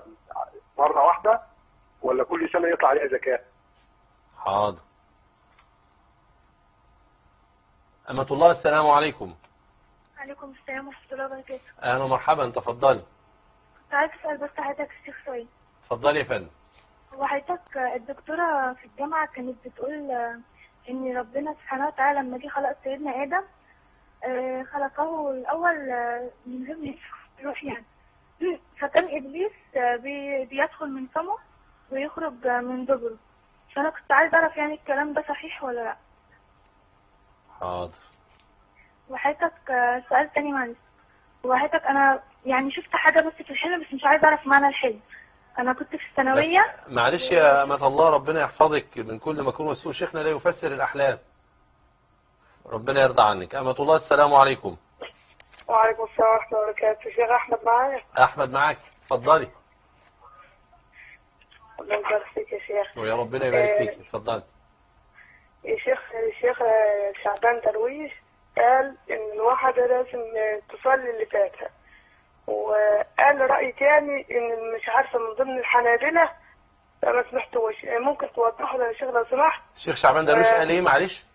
Speaker 10: مرة واحدة ولا كل سنة يطلع عليها زكاة؟
Speaker 2: حاضر. أمة الله، السلام عليكم.
Speaker 5: عليكم السلام ورحمة الله وبركاته.
Speaker 2: أهلا ومرحبا، تفضلي.
Speaker 5: كنت عايز أسأل بس حضرتك الشيخ سؤال.
Speaker 2: تفضلي يا فندم.
Speaker 5: هو حضرتك الدكتورة في الجامعة كانت بتقول إن ربنا سبحانه وتعالى لما جه خلق سيدنا آدم خلقه الأول من غير روح يعني، فكان إبليس بيدخل من فمه ويخرج من دبره، فأنا كنت عايز أعرف يعني الكلام ده صحيح ولا لأ؟
Speaker 2: حاضر.
Speaker 5: وحضرتك سؤال تاني معلش، وحضرتك أنا يعني شفت حاجة بس في الحلم بس مش عايز أعرف معنى الحلم. أنا كنت في الثانوية.
Speaker 2: معلش يا أمة الله، ربنا يحفظك من كل مكروه وسوء، شيخنا لا يفسر الأحلام. ربنا يرضى عنك. أمة الله، السلام عليكم.
Speaker 11: وعليكم السلام ورحمة الله وبركاته. شيخ أحمد معايا؟
Speaker 2: أحمد معاك، اتفضلي.
Speaker 11: الله يبارك فيك يا شيخ.
Speaker 2: ويا ربنا يبارك فيك، اتفضلي.
Speaker 11: يا شيخ الشيخ شعبان درويش قال إن الواحدة لازم تصلي اللي فاتها، وقال رأي تاني إن مش عارفة من ضمن الحنابلة فما سمحتوش، ممكن توضحوا لي يا شيخ لو سمحت؟
Speaker 2: الشيخ شعبان درويش قال إيه معلش؟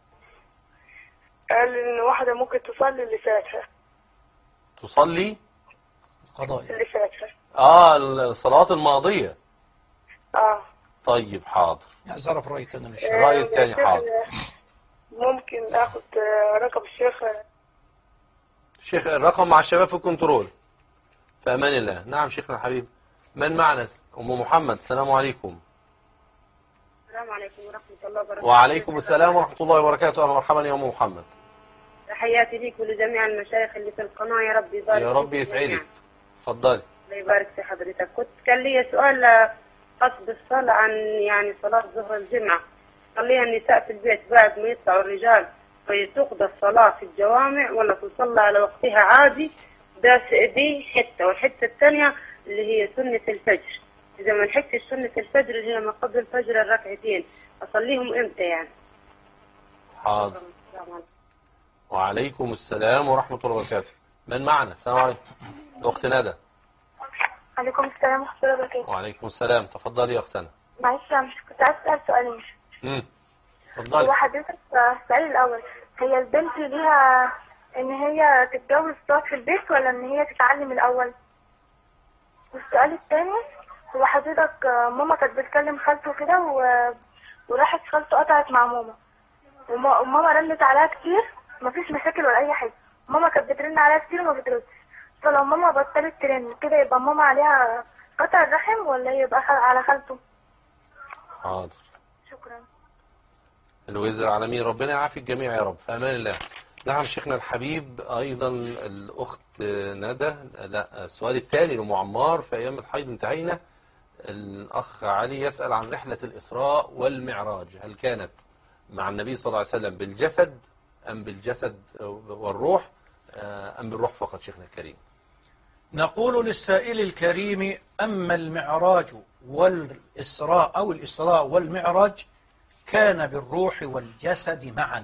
Speaker 11: قال إن واحدة ممكن تصلي اللي فاتها.
Speaker 2: تصلي؟
Speaker 3: القضاء
Speaker 11: اللي فاتها.
Speaker 2: آه الصلوات الماضية.
Speaker 11: آه.
Speaker 2: طيب حاضر.
Speaker 3: يعني ظرف رأي تاني مش
Speaker 2: الرأي التاني حاضر.
Speaker 11: ممكن آخد رقم الشيخ؟
Speaker 2: شيخ الرقم مع الشباب في الكنترول. في أمان الله. نعم شيخنا الحبيب. من معنا؟ أم محمد، السلام عليكم.
Speaker 12: السلام عليكم ورحمة الله وبركاته.
Speaker 2: وعليكم السلام ورحمة الله وبركاته. أهلا ومرحبا يا أم محمد.
Speaker 12: تحياتي ليك ولجميع المشايخ اللي في القناة، يا رب يبارك
Speaker 2: يا رب يسعدك. اتفضلي.
Speaker 12: الله يبارك في حضرتك. كنت كان لي سؤال خاص بالصلاة عن يعني صلاة ظهر الجمعة. صليها النساء في البيت بعد ما يطلعوا الرجال، فيتقضى الصلاة في الجوامع ولا تصلى على وقتها عادي؟ ده دي حتة، والحتة الثانية اللي هي سنة الفجر، إذا ما لحقتش سنة الفجر اللي هي ما قبل الفجر الركعتين أصليهم إمتى يعني؟
Speaker 2: حاضر. وعليكم السلام ورحمة الله وبركاته. من معنا؟ السلام عليكم. الأخت ندى.
Speaker 5: عليكم السلام ورحمة الله وبركاته.
Speaker 2: وعليكم السلام، تفضلي يا أختنا.
Speaker 5: معلش مش كنت عايز أسأل سؤالين.
Speaker 2: امم اتفضلي.
Speaker 5: هو حضرتك السؤال الأول، هي البنت ليها إن هي تتجوز تقعد في البيت ولا إن هي تتعلم الأول؟ والسؤال الثاني، هو حضرتك ماما كانت بتكلم خالته كده و... وراحت خالته قطعت مع ماما، وما... وماما رنت عليها كتير، مفيش مشاكل ولا أي حاجة، ماما كانت بترن عليها كتير وما بتردش، فلو ماما بطلت ترن كده يبقى ماما عليها قطع الرحم ولا يبقى خل- على خالته؟
Speaker 2: حاضر.
Speaker 5: شكرا.
Speaker 2: الوزر على مين؟ ربنا يعافي الجميع يا رب، في امان الله. نعم شيخنا الحبيب. ايضا الاخت ندى، لا السؤال الثاني لأم عمار، في ايام الحيض انتهينا. الاخ علي يسأل عن رحلة الاسراء والمعراج، هل كانت مع النبي صلى الله عليه وسلم بالجسد ام بالجسد والروح ام بالروح فقط شيخنا الكريم؟
Speaker 3: نقول للسائل الكريم: أما المعراج والإسراء أو الإسراء والمعراج كان بالروح والجسد معا،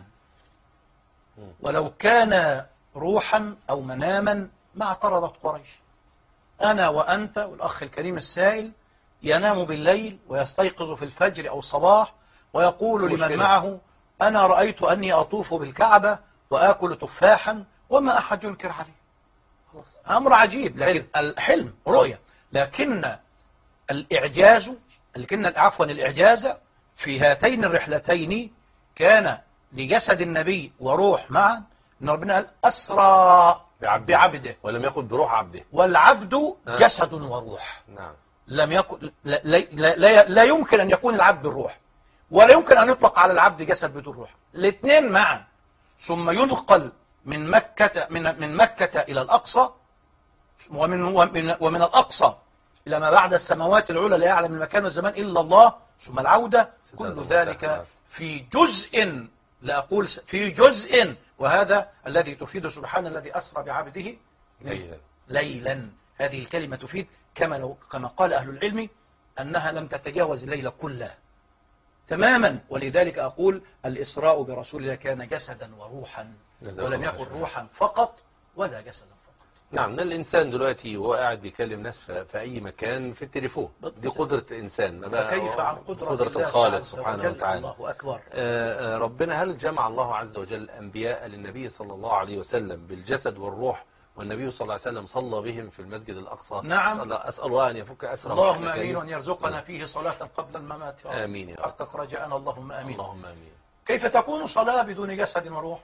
Speaker 3: ولو كان روحا أو مناما ما اعترضت قريش. أنا وأنت والأخ الكريم السائل ينام بالليل ويستيقظ في الفجر أو الصباح ويقول لمن معه: أنا رأيت أني أطوف بالكعبة وآكل تفاحا وما أحد ينكر عليه. أمر عجيب، لكن الحلم رؤية. لكن الإعجاز لكن عفوا الإعجاز في هاتين الرحلتين كان لجسد النبي وروح معا، إن ربنا قال: أسرى بعبده, بعبده
Speaker 2: ولم يكن بروح عبده،
Speaker 3: والعبد
Speaker 2: آه.
Speaker 3: جسد وروح.
Speaker 2: نعم.
Speaker 3: لم يكن لا, لا, لا, لا يمكن أن يكون العبد الروح، ولا يمكن أن يطلق على العبد جسد بدون روح، الاثنين معا. ثم ينقل من مكة من من مكة إلى الأقصى، ومن ومن, ومن الأقصى إلى ما بعد السماوات العلى لا يعلم المكان والزمان إلا الله، ثم العودة. كل ذلك في جزء، لا أقول في جزء، وهذا الذي تفيد سبحان الذي أسرى بعبده
Speaker 2: ليلا.
Speaker 3: ليلا. هذه الكلمة تفيد كما لو كما قال أهل العلم أنها لم تتجاوز الليل كله تماما. ولذلك أقول: الإسراء برسول الله كان جسدا وروحا، ولم يكن روحا فقط ولا جسدا فقط.
Speaker 2: نعم. الإنسان دلوقتي وهو قاعد بيكلم ناس في أي مكان في التليفون، دي قدرة إنسان،
Speaker 3: فكيف عن قدرة,
Speaker 2: قدرة الخالق سبحانه وتعالى.
Speaker 3: الله أكبر.
Speaker 2: آآ آآ ربنا هل جمع الله عز وجل الأنبياء للنبي صلى الله عليه وسلم بالجسد والروح، والنبي صلى الله عليه وسلم صلى بهم في المسجد الأقصى؟
Speaker 3: نعم.
Speaker 2: أسأل, أسأل الله أن يفك أسرى.
Speaker 3: اللهم آمين، وأن يرزقنا فيه صلاة قبل الممات.
Speaker 2: آمين يا رب.
Speaker 3: أحقق رجاءنا، اللهم آمين.
Speaker 2: اللهم آمين.
Speaker 3: كيف تكون صلاة بدون جسد وروح؟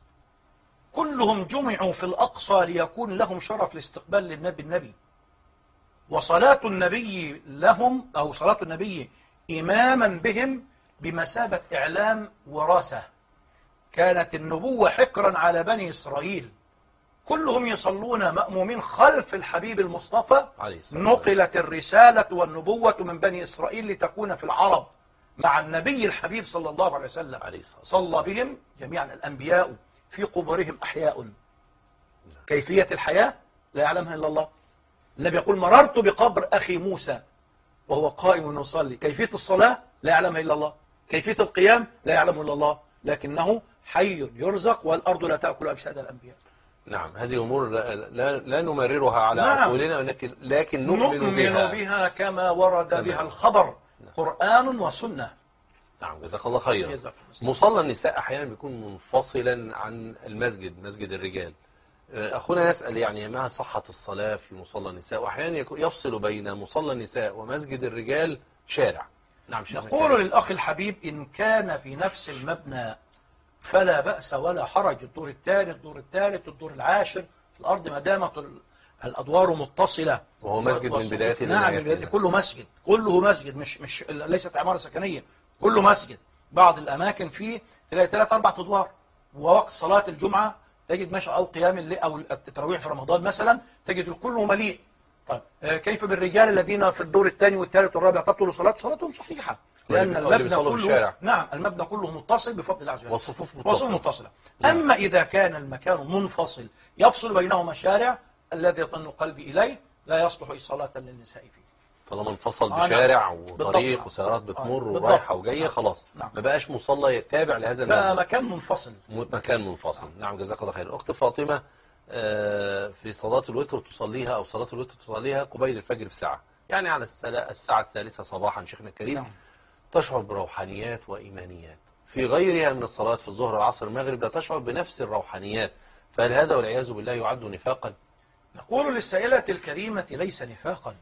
Speaker 3: كلهم جمعوا في الأقصى ليكون لهم شرف الاستقبال للنبي النبي، وصلاة النبي لهم أو صلاة النبي إماما بهم بمثابة إعلام وراثة. كانت النبوة حكرا على بني إسرائيل، كلهم يصلون مأمومين خلف الحبيب المصطفى. نقلت الرسالة والنبوة من بني إسرائيل لتكون في العرب مع النبي الحبيب صلى الله عليه وسلم. صلى بهم جميعا الأنبياء في قبورهم أحياء، كيفية الحياة لا يعلمها إلا الله. النبي يقول: مررت بقبر أخي موسى وهو قائم يصلي، كيفية الصلاة لا يعلمها إلا الله، كيفية القيام لا يعلمه إلا الله، لكنه حي يرزق والأرض لا تأكل أجساد الأنبياء.
Speaker 2: نعم. هذه أمور لا, لا نمررها على
Speaker 3: نعم.
Speaker 2: عقولنا، لكن, لكن نؤمن,
Speaker 3: نؤمن
Speaker 2: بها.
Speaker 3: بها كما ورد نعم. بها الخبر. نعم. قرآن وسنة.
Speaker 2: نعم. جزاك الله خيرا. مصلى النساء أحيانا بيكون منفصلا عن المسجد، مسجد الرجال. أخونا يسأل يعني ما صحة الصلاة في مصلى النساء، وأحيانا يفصل بين مصلى النساء ومسجد الرجال شارع. نعم.
Speaker 3: نقول للأخ الحبيب: إن كان في نفس المبنى فلا بأس ولا حرج، الدور الثاني، الدور الثالث، الدور العاشر في الأرض، ما دامت الأدوار متصلة
Speaker 2: وهو مسجد من بدايته.
Speaker 3: نعم. كله مسجد، كله مسجد، مش مش ليست عمارة سكنية، كله مسجد. بعض الأماكن فيه تلاقي ثلاث أربع أدوار، ووقت صلاة الجمعة تجد ماشي أو قيام الليل أو التراويح في رمضان مثلا تجد الكل مليء. طيب كيف بالرجال الذين في الدور الثاني والثالث والرابع تبطل صلاة صلاتهم صحيحة، لأن المبنى كله نعم المبنى كله متصل بفضل الله عز وجل،
Speaker 2: والصفوف متصلة.
Speaker 3: متصلة. أما إذا كان المكان منفصل يفصل بينهما شارع، الذي يطن قلبي إليه لا يصلح صلاة للنساء فيه.
Speaker 2: طالما انفصل بشارع وطريق وسيارات بتمر ورايحة وجاية خلاص.
Speaker 3: نعم.
Speaker 2: ما بقاش مصلى تابع لهذا المسجد،
Speaker 3: بقى مكان منفصل.
Speaker 2: مكان منفصل. نعم. جزاك الله خير. أخت فاطمة، في صلاة الوتر تصليها أو صلاة الوتر تصليها قبيل الفجر بساعة، يعني على الساعة الثالثة صباحا شيخنا الكريم. نعم. تشعر بروحانيات وإيمانيات. في غيرها من الصلاة في الظهر العصر المغرب لا تشعر بنفس الروحانيات، فهل هذا والعياذ بالله يعد نفاقا؟
Speaker 3: نقول للسائلة الكريمة: ليس نفاقا،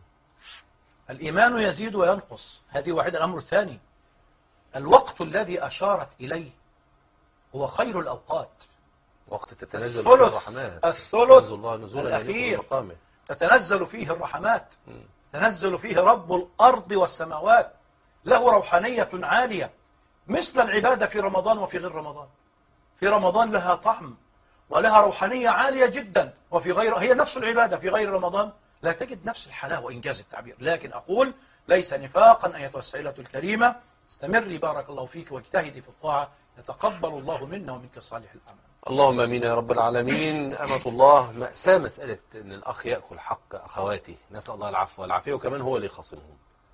Speaker 3: الإيمان يزيد وينقص، هذه واحد. الأمر الثاني: الوقت الذي أشارت إليه هو خير الأوقات،
Speaker 2: وقت تتنزل فيه الرحمات،
Speaker 3: الثلث
Speaker 2: الله نزولا
Speaker 3: الأخير تتنزل فيه الرحمات. تنزل فيه رب الأرض والسماوات، له روحانية عالية، مثل العبادة في رمضان وفي غير رمضان. في رمضان لها طعم ولها روحانية عالية جدا، وفي غير هي نفس العبادة في غير رمضان لا تجد نفس الحلاوة إنجاز التعبير. لكن أقول ليس نفاقا أيتها السائلة الكريمة، استمري بارك الله فيك واجتهدي في الطاعة، يتقبل الله منا ومنك صالح الأعمال.
Speaker 2: اللهم امين يا رب العالمين. أمة الله، مأساة مسألة أن الأخ يأكل حق أخواته، نسأل الله العفو والعافية، وكمان هو اللي يخاصمهم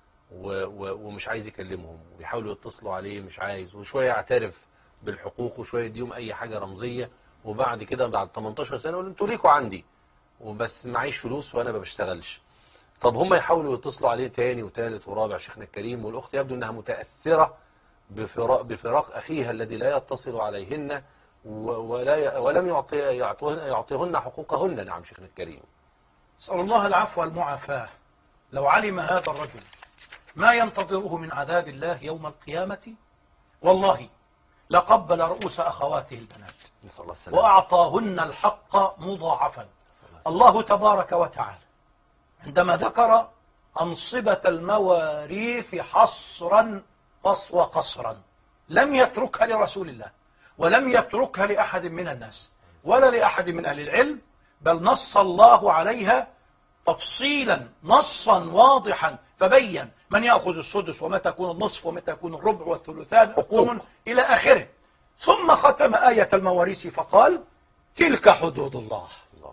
Speaker 2: ومش عايز يكلمهم، وبيحاولوا يتصلوا عليه مش عايز، وشوية يعترف بالحقوق وشوية يديهم أي حاجة رمزية، وبعد كده بعد ثمانية عشر سنة يقول انتوا ليكوا عندي وبس معيش فلوس وأنا ما بشتغلش. طب هم يحاولوا يتصلوا عليه تاني وثالث ورابع شيخنا الكريم، والأخت يبدو أنها متأثرة بفراق, بفراق أخيها الذي لا يتصل عليهن ولا ولم يعطي يعطيهن حقوقهن. نعم شيخنا الكريم.
Speaker 3: أسأل الله العفو والمعافاة. لو علم هذا الرجل ما ينتظره من عذاب الله يوم القيامة والله لقبل رؤوس أخواته البنات وأعطاهن الحق مضاعفا. الله تبارك وتعالى عندما ذكر أنصبة المواريث حصرا وقصرا لم يتركها لرسول الله ولم يتركها لأحد من الناس ولا لأحد من أهل العلم، بل نص الله عليها تفصيلا نصا واضحا، فبين من يأخذ السدس ومتى يكون النصف ومتى يكون الربع والثلثان حكم إلى آخره. ثم ختم آية المواريث فقال تلك حدود الله،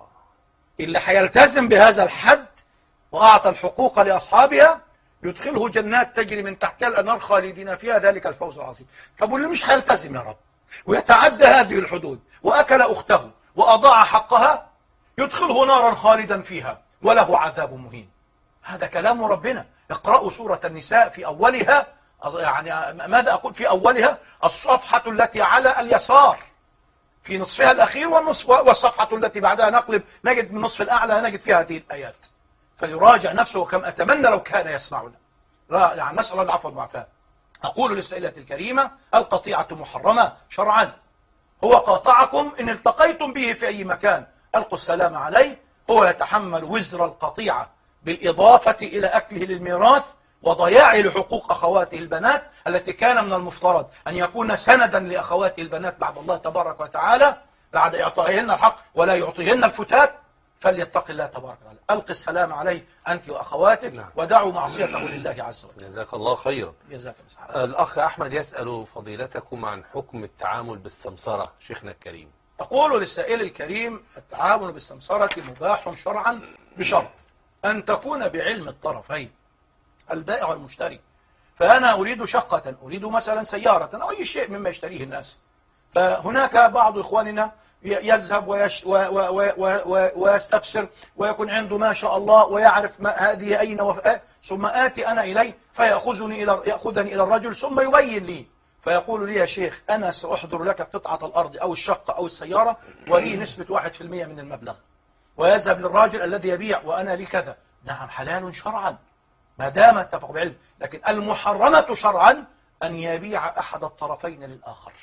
Speaker 3: اللي هيلتزم بهذا الحد وأعطى الحقوق لأصحابها يدخله جنات تجري من تحتها الأنهار خالدين فيها، ذلك الفوز العظيم. طب واللي مش هيلتزم يا رب ويتعدى هذه الحدود وأكل أخته وأضاع حقها يدخله نارا خالدا فيها وله عذاب مهين. هذا كلام ربنا. اقرأوا سورة النساء في أولها، يعني ماذا أقول في أولها؟ الصفحة التي على اليسار في نصفها الأخير والنصف، والصفحة التي بعدها نقلب نجد من النصف الأعلى نجد فيها هذه الآيات. فليراجع نفسه، وكم أتمنى لو كان يسمعنا. يعني نسأل الله العفو والعافية. أقول للسائلة الكريمة القطيعة محرمة شرعا. هو قاطعكم إن التقيتم به في أي مكان ألقوا السلام عليه، هو يتحمل وزر القطيعة بالإضافة إلى أكله للميراث وضياعه لحقوق أخواته البنات التي كان من المفترض أن يكون سندا لأخواته البنات بعد الله تبارك وتعالى بعد إعطائهن الحق ولا يعطيهن الفتات. فليتق الله تبارك وتعالى. ألقي السلام عليه أنت وأخواتك. نعم. ودعوا معصيته لله عز وجل.
Speaker 2: جزاك الله خيرا.
Speaker 3: جزاك الله.
Speaker 2: الأخ أحمد يسأل فضيلتكم عن حكم التعامل بالسمسرة شيخنا الكريم.
Speaker 3: أقول للسائل الكريم التعامل بالسمسرة مباح شرعا بشرط أن تكون بعلم الطرفين البائع والمشتري. فأنا أريد شقة، أريد مثلا سيارة أو أي شيء مما يشتريه الناس، فهناك بعض إخواننا يذهب ويش و و و و و ويستفسر ويكون عنده ما شاء الله ويعرف ما هذه أين وف... ثم آتي أنا إليه فيأخذني إلى يأخذني إلى الرجل ثم يبين لي فيقول لي يا شيخ أنا سأحضر لك قطعة الأرض أو الشقة أو السيارة ولي نسبة واحد في المية من المبلغ، ويذهب للراجل الذي يبيع وأنا لي كذا. نعم حلال شرعا ما دام اتفق بعلم، لكن المحرمة شرعا أن يبيع أحد الطرفين للآخر.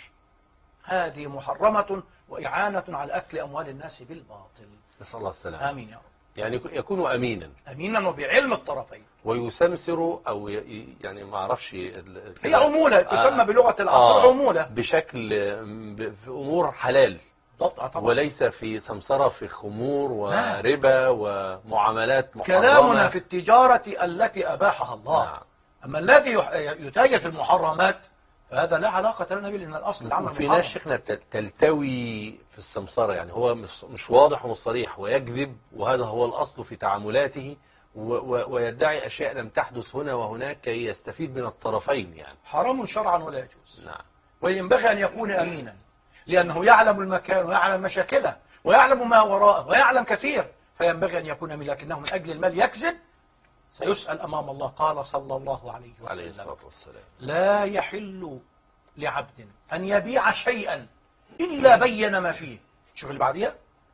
Speaker 3: هذه محرمة وإعانة على أكل أموال الناس بالباطل.
Speaker 2: نسأل الله السلام.
Speaker 3: آمين يا رب.
Speaker 2: يعني يكون أمينا
Speaker 3: أمينا وبعلم الطرفين.
Speaker 2: ويسمسر أو يعني ما أعرفش
Speaker 3: هي عمولة تسمى آه بلغة العصر آه عمولة
Speaker 2: بشكل في أمور حلال
Speaker 3: طبعا.
Speaker 2: وليس في سمسرة في خمور وربا ومعاملات محرمة.
Speaker 3: كلامنا في التجارة التي أباحها الله. نعم. أما الذي يتاجر في المحرمات فهذا لا علاقة لنا به، لأن الأصل العمل محرم.
Speaker 2: في ناس شيخنا تلتوي في السمسرة، يعني هو مش واضح ومش صريح ويكذب، وهذا هو الأصل في تعاملاته ويدعي أشياء لم تحدث هنا وهناك كي يستفيد من الطرفين. يعني
Speaker 3: حرام شرعا ولا يجوز.
Speaker 2: نعم.
Speaker 3: وينبغي أن يكون أمينا لأنه يعلم المكان ويعلم مشاكله ويعلم ما وراءه ويعلم كثير، فينبغي أن يكون أمين. لكنه من أجل المال يكذب سيسأل أمام الله. قال صلى الله عليه وسلم
Speaker 2: عليه الصلاة والسلام
Speaker 3: لا يحل لعبد أن يبيع شيئا إلا بين ما فيه. شوف اللي بعديها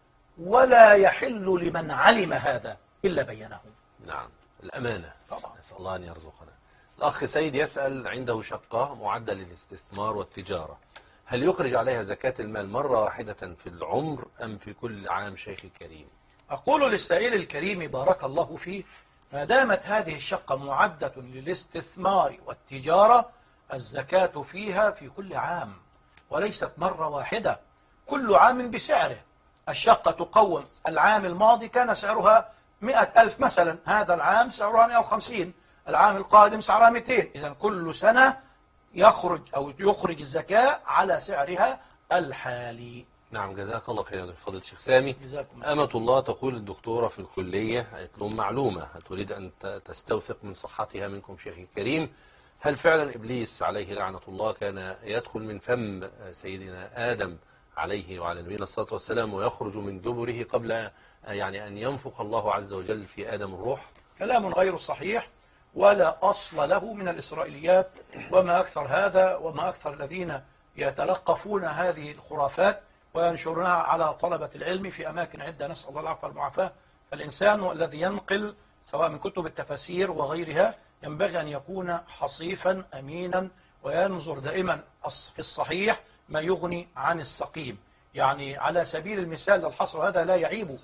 Speaker 3: ولا يحل لمن علم هذا إلا بينه.
Speaker 2: نعم الأمانة
Speaker 3: طبعا.
Speaker 2: نسأل الله أن يرزقنا. الأخ سيد يسأل عنده شقة معدة للاستثمار والتجارة، هل يخرج عليها زكاة المال مرة واحدة في العمر أم في كل عام شيخ الكريم؟
Speaker 3: أقول للسائل الكريم بارك الله فيه ما دامت هذه الشقة معدة للاستثمار والتجارة الزكاة فيها في كل عام وليست مرة واحدة، كل عام بسعره. الشقة تقوم العام الماضي كان سعرها مئة ألف مثلا، هذا العام سعرها مئة وخمسين، العام القادم سعرها مئتين. إذن كل سنة يخرج أو يخرج الزكاة على سعرها الحالي.
Speaker 2: نعم، جزاك الله خيرا فضيلة الشيخ سامي. أمة الله تقول الدكتورة في الكلية قالت لهم معلومة تريد أن تستوثق من صحتها منكم شيخي الكريم، هل فعلا إبليس عليه لعنة الله كان يدخل من فم سيدنا آدم عليه وعلى نبينا الصلاة والسلام ويخرج من دبره قبل يعني أن ينفخ الله عز وجل في آدم الروح؟
Speaker 3: كلام غير صحيح ولا أصل له من الإسرائيليات، وما أكثر هذا وما أكثر الذين يتلقفون هذه الخرافات وينشرونها على طلبة العلم في أماكن عدة، نسأل الله العفو والمعافاة. فالإنسان الذي ينقل سواء من كتب التفاسير وغيرها ينبغي أن يكون حصيفا أمينا وينظر دائما في الصحيح ما يغني عن السقيم. يعني على سبيل المثال الحصر هذا لا يعيب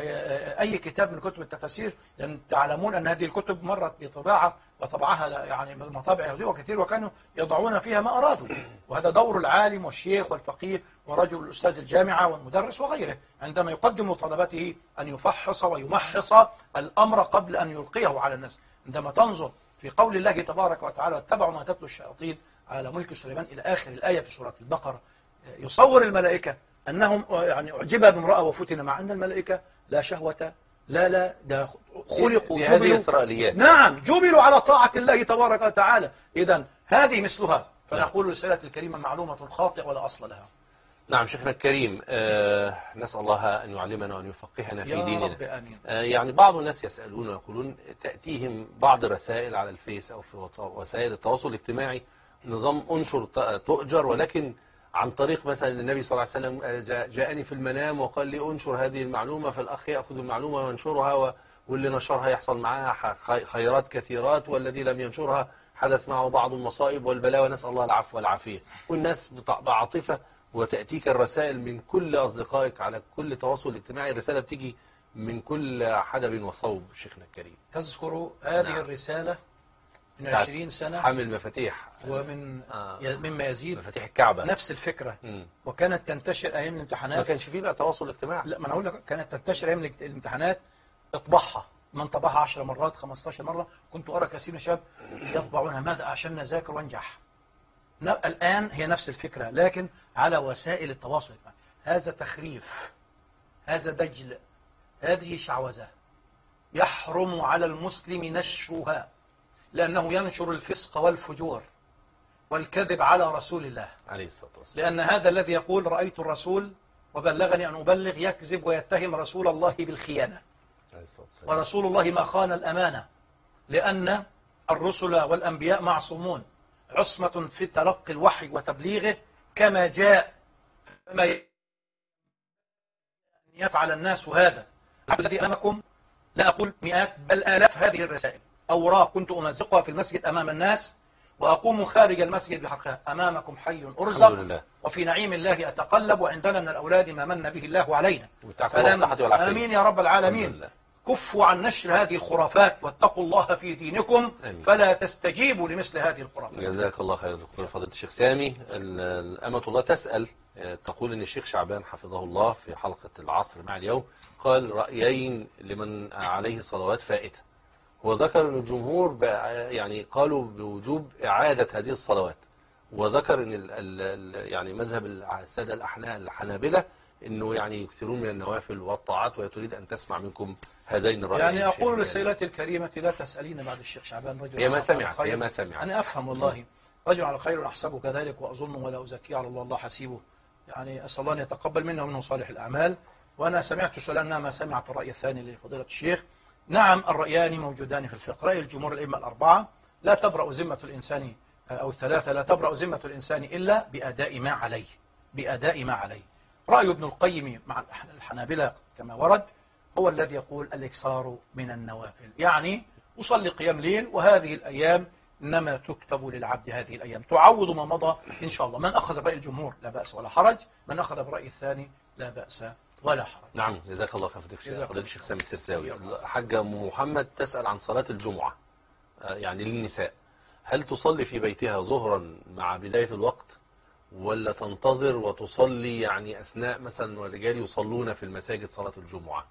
Speaker 3: أي كتاب من كتب التفاسير، لأن تعلمون أن هذه الكتب مرت بطباعة وطبعها يعني مطابع يهودية وكثير، وكانوا يضعون فيها ما أرادوا، وهذا دور العالم والشيخ والفقيه ورجل الأستاذ الجامعة والمدرس وغيره عندما يقدم طلبته أن يفحص ويمحص الأمر قبل أن يلقيه على الناس. عندما تنظر في قول الله تبارك وتعالى اتبعوا ما تتلو الشياطين على ملك سليمان إلى آخر الآية في سورة البقرة، يصور الملائكة أنهم يعني أعجب بامرأة وفتن، مع أن الملائكة لا شهوة، لا لا ده خلقوا
Speaker 2: هذه إسرائيليات.
Speaker 3: نعم، جبلوا على طاعة الله تبارك وتعالى. إذن هذه مثلها، فنقول رسالة الكريمة معلومة خاطئة ولا أصل لها.
Speaker 2: نعم شيخنا الكريم، آه نسأل الله أن يعلمنا وأن يفقهنا في
Speaker 3: يا
Speaker 2: ديننا.
Speaker 3: رب آمين.
Speaker 2: آه يعني بعض الناس يسألون ويقولون تأتيهم بعض الرسائل على الفيس أو في وسائل التواصل الاجتماعي نظام أنشر تؤجر، ولكن عن طريق مثلا النبي صلى الله عليه وسلم جاءني في المنام وقال لي أنشر هذه المعلومة، فالأخ يأخذ المعلومة وينشرها، واللي نشرها يحصل معها خيرات كثيرات، والذي لم ينشرها حدث معه بعض المصائب والبلاوى، نسأل الله العفو والعافية. والناس بعاطفة وتأتيك الرسائل من كل أصدقائك على كل تواصل اجتماعي، الرسالة بتيجي من كل حدب وصوب. شيخنا الكريم،
Speaker 3: تذكروا هذه نعم. الرسالة من عشرين سنة،
Speaker 2: حامل المفاتيح
Speaker 3: ومن
Speaker 2: آه.
Speaker 3: مما يزيد
Speaker 2: مفاتيح الكعبة،
Speaker 3: نفس الفكرة.
Speaker 2: م.
Speaker 3: وكانت تنتشر أيام الامتحانات،
Speaker 2: ما كانش فيه بقى تواصل اجتماعي.
Speaker 3: لا، ما أنا أقول لك كانت تنتشر أيام الامتحانات، اطبعها، من طبعها عشر مرات خمستاشر مرة. كنت أرى كثير من الشباب يطبعونها، ماذا عشان نذاكر وانجح. الآن هي نفس الفكرة لكن على وسائل التواصل. هذا تخريف، هذا دجل، هذه شعوذة، يحرم على المسلم نشرها، لأنه ينشر الفسق والفجور والكذب على رسول الله
Speaker 2: عليه الصلاة والسلام.
Speaker 3: لأن هذا الذي يقول رأيت الرسول وبلغني أن أبلغ يكذب ويتهم رسول الله بالخيانة،
Speaker 2: عليه الصلاة والسلام.
Speaker 3: ورسول الله ما خان الأمانة، لأن الرسل والأنبياء معصومون، عصمة في تلقي الوحي وتبليغه كما جاء، فما يفعل الناس هذا. الذي أمامكم لا أقول مئات بل آلاف هذه الرسائل، أوراق كنت أمزقها في المسجد أمام الناس وأقوم خارج المسجد بحرقها. أمامكم حي أرزق وفي نعيم الله أتقلب، وعندنا من الأولاد ما من به الله علينا. آمين يا رب العالمين. كفوا عن نشر هذه الخرافات واتقوا الله في دينكم. أمين. فلا تستجيبوا لمثل هذه الخرافات.
Speaker 2: جزاك الله خير دكتور فضيلة الشيخ سامي. الأمة الله تسأل، تقول أن الشيخ شعبان حفظه الله في حلقة العصر مع اليوم قال رأيين لمن عليه صلوات فائتة، وذكر أن الجمهور يعني قالوا بوجوب إعادة هذه الصلوات، وذكر أن ال ال يعني مذهب السادة الحنابلة أنه يعني يكثرون من النوافل والطاعات، وتريد أن تسمع منكم هذين الرأيين.
Speaker 3: يعني أقول لسيلاتي الكريمة لا تسألين بعد الشيخ شعبان، رجل
Speaker 2: هي ما سمعت هي ما سمعت
Speaker 3: أنا أفهم والله، رجل على خير أحسبه كذلك وأظن ولا أزكي على الله، الله حسيبه. يعني أسأل الله أن يتقبل منا ومنه صالح الأعمال. وأنا سمعت سؤالنا ما سمعت الرأي الثاني لفضيلة الشيخ. نعم، الرأيان موجودان في الفقه. رأي الجمهور الأئمة الأربعة لا تبرأ ذمة الإنسان أو الثلاثة لا تبرأ ذمة الإنسان إلا بأداء ما عليه، بأداء ما عليه. رأي ابن القيم مع الحنابلة كما ورد هو الذي يقول الإكثار من النوافل، يعني أصلي قيام ليل، وهذه الأيام إنما تكتب للعبد، هذه الأيام تعوض ما مضى إن شاء الله. من أخذ برأي الجمهور لا بأس ولا حرج، من أخذ برأي الثاني لا بأس ولا حرج.
Speaker 2: نعم جزاك الله خير فضيلة الشيخ سامي السرساوي. حاجة أم محمد تسأل عن صلاة الجمعة يعني للنساء، هل تصلي في بيتها ظهرا مع بداية الوقت ولا تنتظر وتصلي يعني أثناء مثلا والرجال يصلون في المساجد صلاة الجمعة؟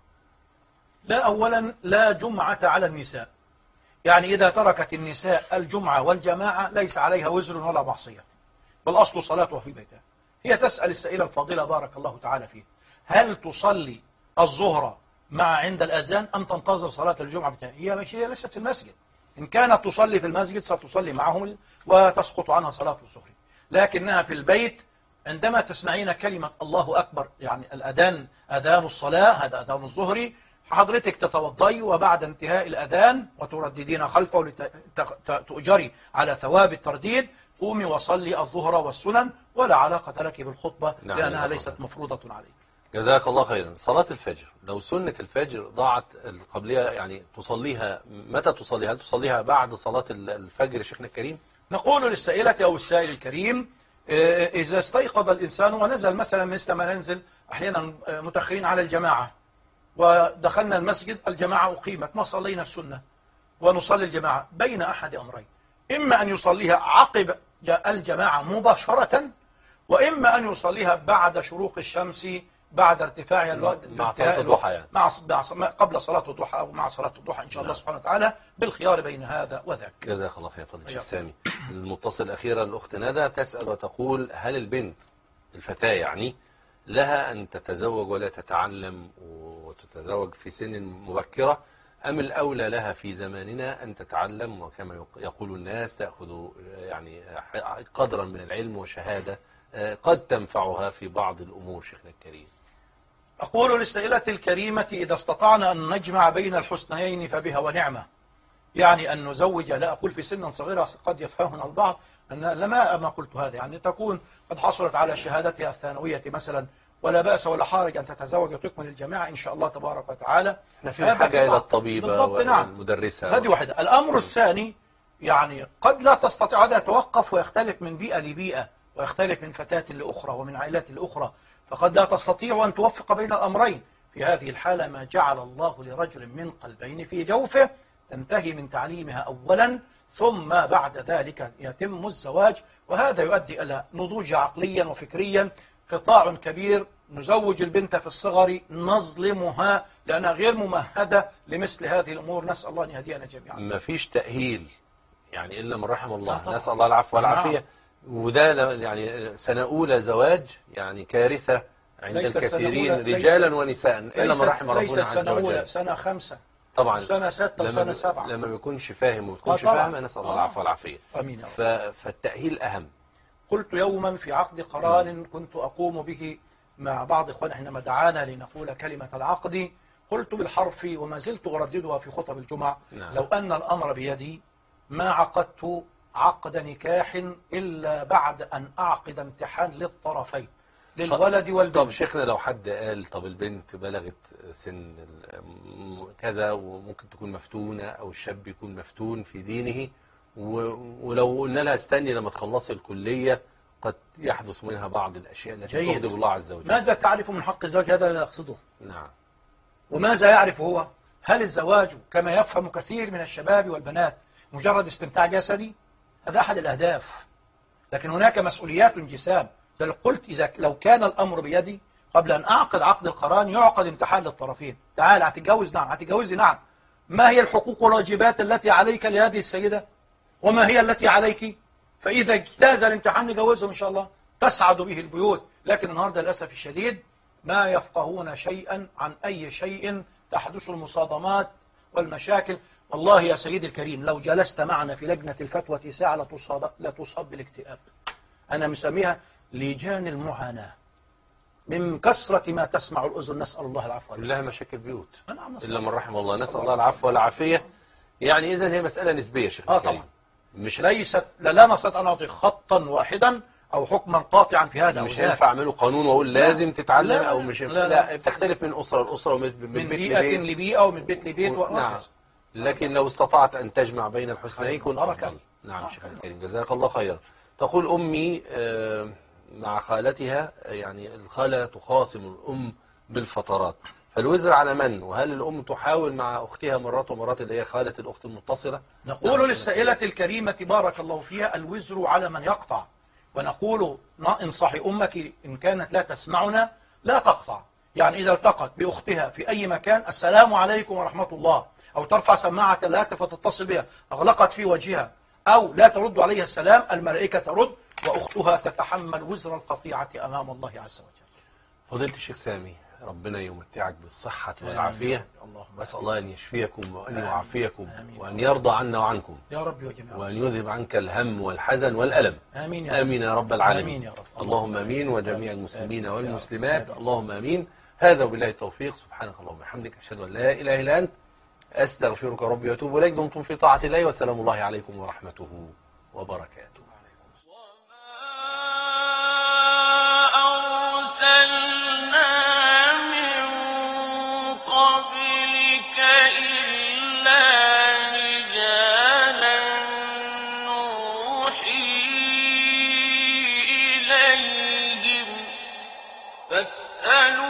Speaker 3: لا، أولا لا جمعة على النساء، يعني إذا تركت النساء الجمعة والجماعة ليس عليها وزر ولا معصية، بل أصل صلاتها في بيتها. هي تسأل السائلة الفاضلة بارك الله تعالى فيها، هل تصلي الظهر مع عند الأذان أم تنتظر صلاة الجمعة بتاعها؟ هي مش هي ليست في المسجد، إن كانت تصلي في المسجد ستصلي معهم وتسقط عنها صلاة الظهر، لكنها في البيت عندما تسمعين كلمة الله أكبر يعني الأذان أذان الصلاة هذا أذان الظهر، حضرتك تتوضي وبعد انتهاء الأذان وترددين خلفه لتؤجري على ثواب الترديد، قومي وصلي الظهر والسنن ولا علاقة لك بالخطبة نعم لأنها ليست مفروضة عليك.
Speaker 2: جزاك الله خيرا. صلاة الفجر لو سنة الفجر ضاعت القبلية يعني تصليها متى تصليها؟ هل تصليها بعد صلاة الفجر شيخنا الكريم؟
Speaker 3: نقول للسائلة أو السائل الكريم إذا استيقظ الإنسان ونزل مثلا مثل ما ننزل أحيانا متأخرين على الجماعة ودخلنا المسجد الجماعة أقيمت ما صلينا السنة ونصلي الجماعة، بين أحد أمرين، إما أن يصليها عقب الجماعة مباشرة وإما أن يصليها بعد شروق الشمس بعد ارتفاعها الوقت
Speaker 2: مع صلاة الضحى يعني
Speaker 3: مع قبل صلاة الضحى أو مع صلاة الضحى إن شاء الله سبحانه وتعالى بالخيار بين هذا وذاك.
Speaker 2: جزاك الله خير فضيلة الشيخ سامي. المتصل الأخيرة الأخت ندى تسأل وتقول هل البنت الفتاة يعني لها أن تتزوج ولا تتعلم وتتزوج في سن مبكرة أم الأولى لها في زماننا أن تتعلم وكما يقول الناس تأخذ يعني قدرا من العلم وشهادة قد تنفعها في بعض الأمور شيخنا الكريم؟
Speaker 3: أقول للسائلة الكريمة إذا استطعنا أن نجمع بين الحسنيين فبها ونعمة، يعني أن نزوج لا أقول في سن صغيرة قد يفهمنا البعض أن لما ما قلت هذا يعني تكون قد حصلت على شهادتها الثانوية مثلا ولا بأس ولا حرج أن تتزوج وتكمل الجماعة إن شاء الله تبارك وتعالى.
Speaker 2: في حاجة إلى الطبيبة والمدرسة.
Speaker 3: هذه واحدة. الأمر الثاني يعني قد لا تستطيع، هذا يتوقف ويختلف من بيئة لبيئة ويختلف من فتاة لأخرى ومن عائلات لأخرى، فقد لا تستطيع أن توفق بين الأمرين. في هذه الحالة ما جعل الله لرجل من قلبين في جوفه تنتهي من تعليمها أولا ثم بعد ذلك يتم الزواج، وهذا يؤدي إلى نضوج عقليا وفكريا. قطاع كبير نزوج البنت في الصغر نظلمها لأنها غير ممهدة لمثل هذه الأمور، نسأل الله أن يهدينا جميعا.
Speaker 2: ما فيش تأهيل يعني إلا من رحم الله، نسأل الله العفو والعافية. وده يعني سنة أولى زواج يعني كارثة عند الكثيرين رجالا ونساء إلا من رحم ربنا عز وجل.
Speaker 3: ليس سنة أولى، سنة خمسة
Speaker 2: طبعا،
Speaker 3: سنة ستة وسنة سبعة.
Speaker 2: لما بيكونش فاهم وبتكونش فاهم نسأل الله العفو والعافية. فالتأهيل أهم.
Speaker 3: قلت يوما في عقد قران كنت أقوم به مع بعض إخواني حينما دعانا لنقول كلمة العقد، قلت بالحرف وما زلت أرددها في خطب الجمعة نعم. لو أن الأمر بيدي ما عقدت عقد نكاح إلا بعد أن أعقد امتحان للطرفين للولد والبنت.
Speaker 2: طب شيخنا لو حد قال طب البنت بلغت سن كذا وممكن تكون مفتونة أو الشاب يكون مفتون في دينه، ولو قلنا لها استني لما تخلصي الكلية قد يحدث منها بعض الأشياء التي تغضب الله عز وجل.
Speaker 3: ماذا تعرف من حق الزواج؟ هذا لا يقصده.
Speaker 2: نعم.
Speaker 3: وماذا يعرف هو؟ هل الزواج كما يفهم كثير من الشباب والبنات مجرد استمتاع جسدي؟ هذا أحد الأهداف، لكن هناك مسؤوليات جسام. قلت إذا لو كان الأمر بيدي قبل أن أعقد عقد القران يعقد امتحان للطرفين. تعال هتتجوز؟ نعم. هتتجوزي؟ نعم. ما هي الحقوق والواجبات التي عليك لهذه السيدة وما هي التي عليك؟ فإذا اجتاز الامتحان نجوزهم إن شاء الله تسعد به البيوت. لكن النهاردة للأسف الشديد ما يفقهون شيئا عن أي شيء، تحدث المصادمات والمشاكل. والله يا سيدي الكريم لو جلست معنا في لجنة الفتوى ساعة لتصاب, لتصاب بالاكتئاب. أنا مسميها لجان المعاناة من كثرة ما تسمع الأذن. نسأل الله العفو والعافية.
Speaker 2: كلها مشاكل بيوت إلا من رحم الله، نسأل الله العفو والعافية. يعني إذن هي مسألة نسبية شيخ
Speaker 3: آه طبعا. مش ليست لا نستطيع أن نعطي خطا واحدا أو حكما قاطعا في هذا.
Speaker 2: مش هينفع أعمله قانون وأقول لازم تتعلم لا أو مش لا, لا, لا بتختلف من أسرة لأسرة ومن
Speaker 3: من بيئة لبيئة ومن بيت لبيت و...
Speaker 2: نعم. لكن لو استطعت أن تجمع بين الحسنين يكون أفضل. نعم شيخ الكريم جزاك الله خيرا. تقول أمي مع خالتها، يعني الخالة تخاصم الأم بالفترات، فالوزر على من؟ وهل الأم تحاول مع أختها مرات ومرات اللي هي خالة الأخت المتصلة؟
Speaker 3: نقول للسائلة الكريمة بارك الله فيها الوزر على من يقطع، ونقول انصحي أمك إن كانت لا تسمعنا لا تقطع. يعني إذا التقت بأختها في أي مكان السلام عليكم ورحمة الله، أو ترفع سماعة الهاتف وتتصل بها أغلقت في وجهها أو لا ترد عليها السلام، الملائكة ترد وأختها تتحمل وزر القطيعة أمام الله عز وجل.
Speaker 2: فضيلة الشيخ سامي، ربنا يمتعك بالصحة والعافية، وأسأل الله أن يشفيكم وأن يعافيكم وأن يرضى عنا وعنكم
Speaker 3: يا رب وجميع
Speaker 2: وأن يذهب عنك الهم والحزن والألم.
Speaker 3: آمين يا,
Speaker 2: آمين يا رب العالمين.
Speaker 3: آمين يا رب.
Speaker 2: اللهم آمين، وجميع المسلمين والمسلمات اللهم آمين. هذا وبالله التوفيق. سبحانك اللهم وبحمدك، أشهد أن لا إله إلا أنت، أستغفرك ربي وأتوب إليك. دمتم في طاعة الله، وسلام الله عليكم ورحمته وبركاته.
Speaker 1: فاسألوا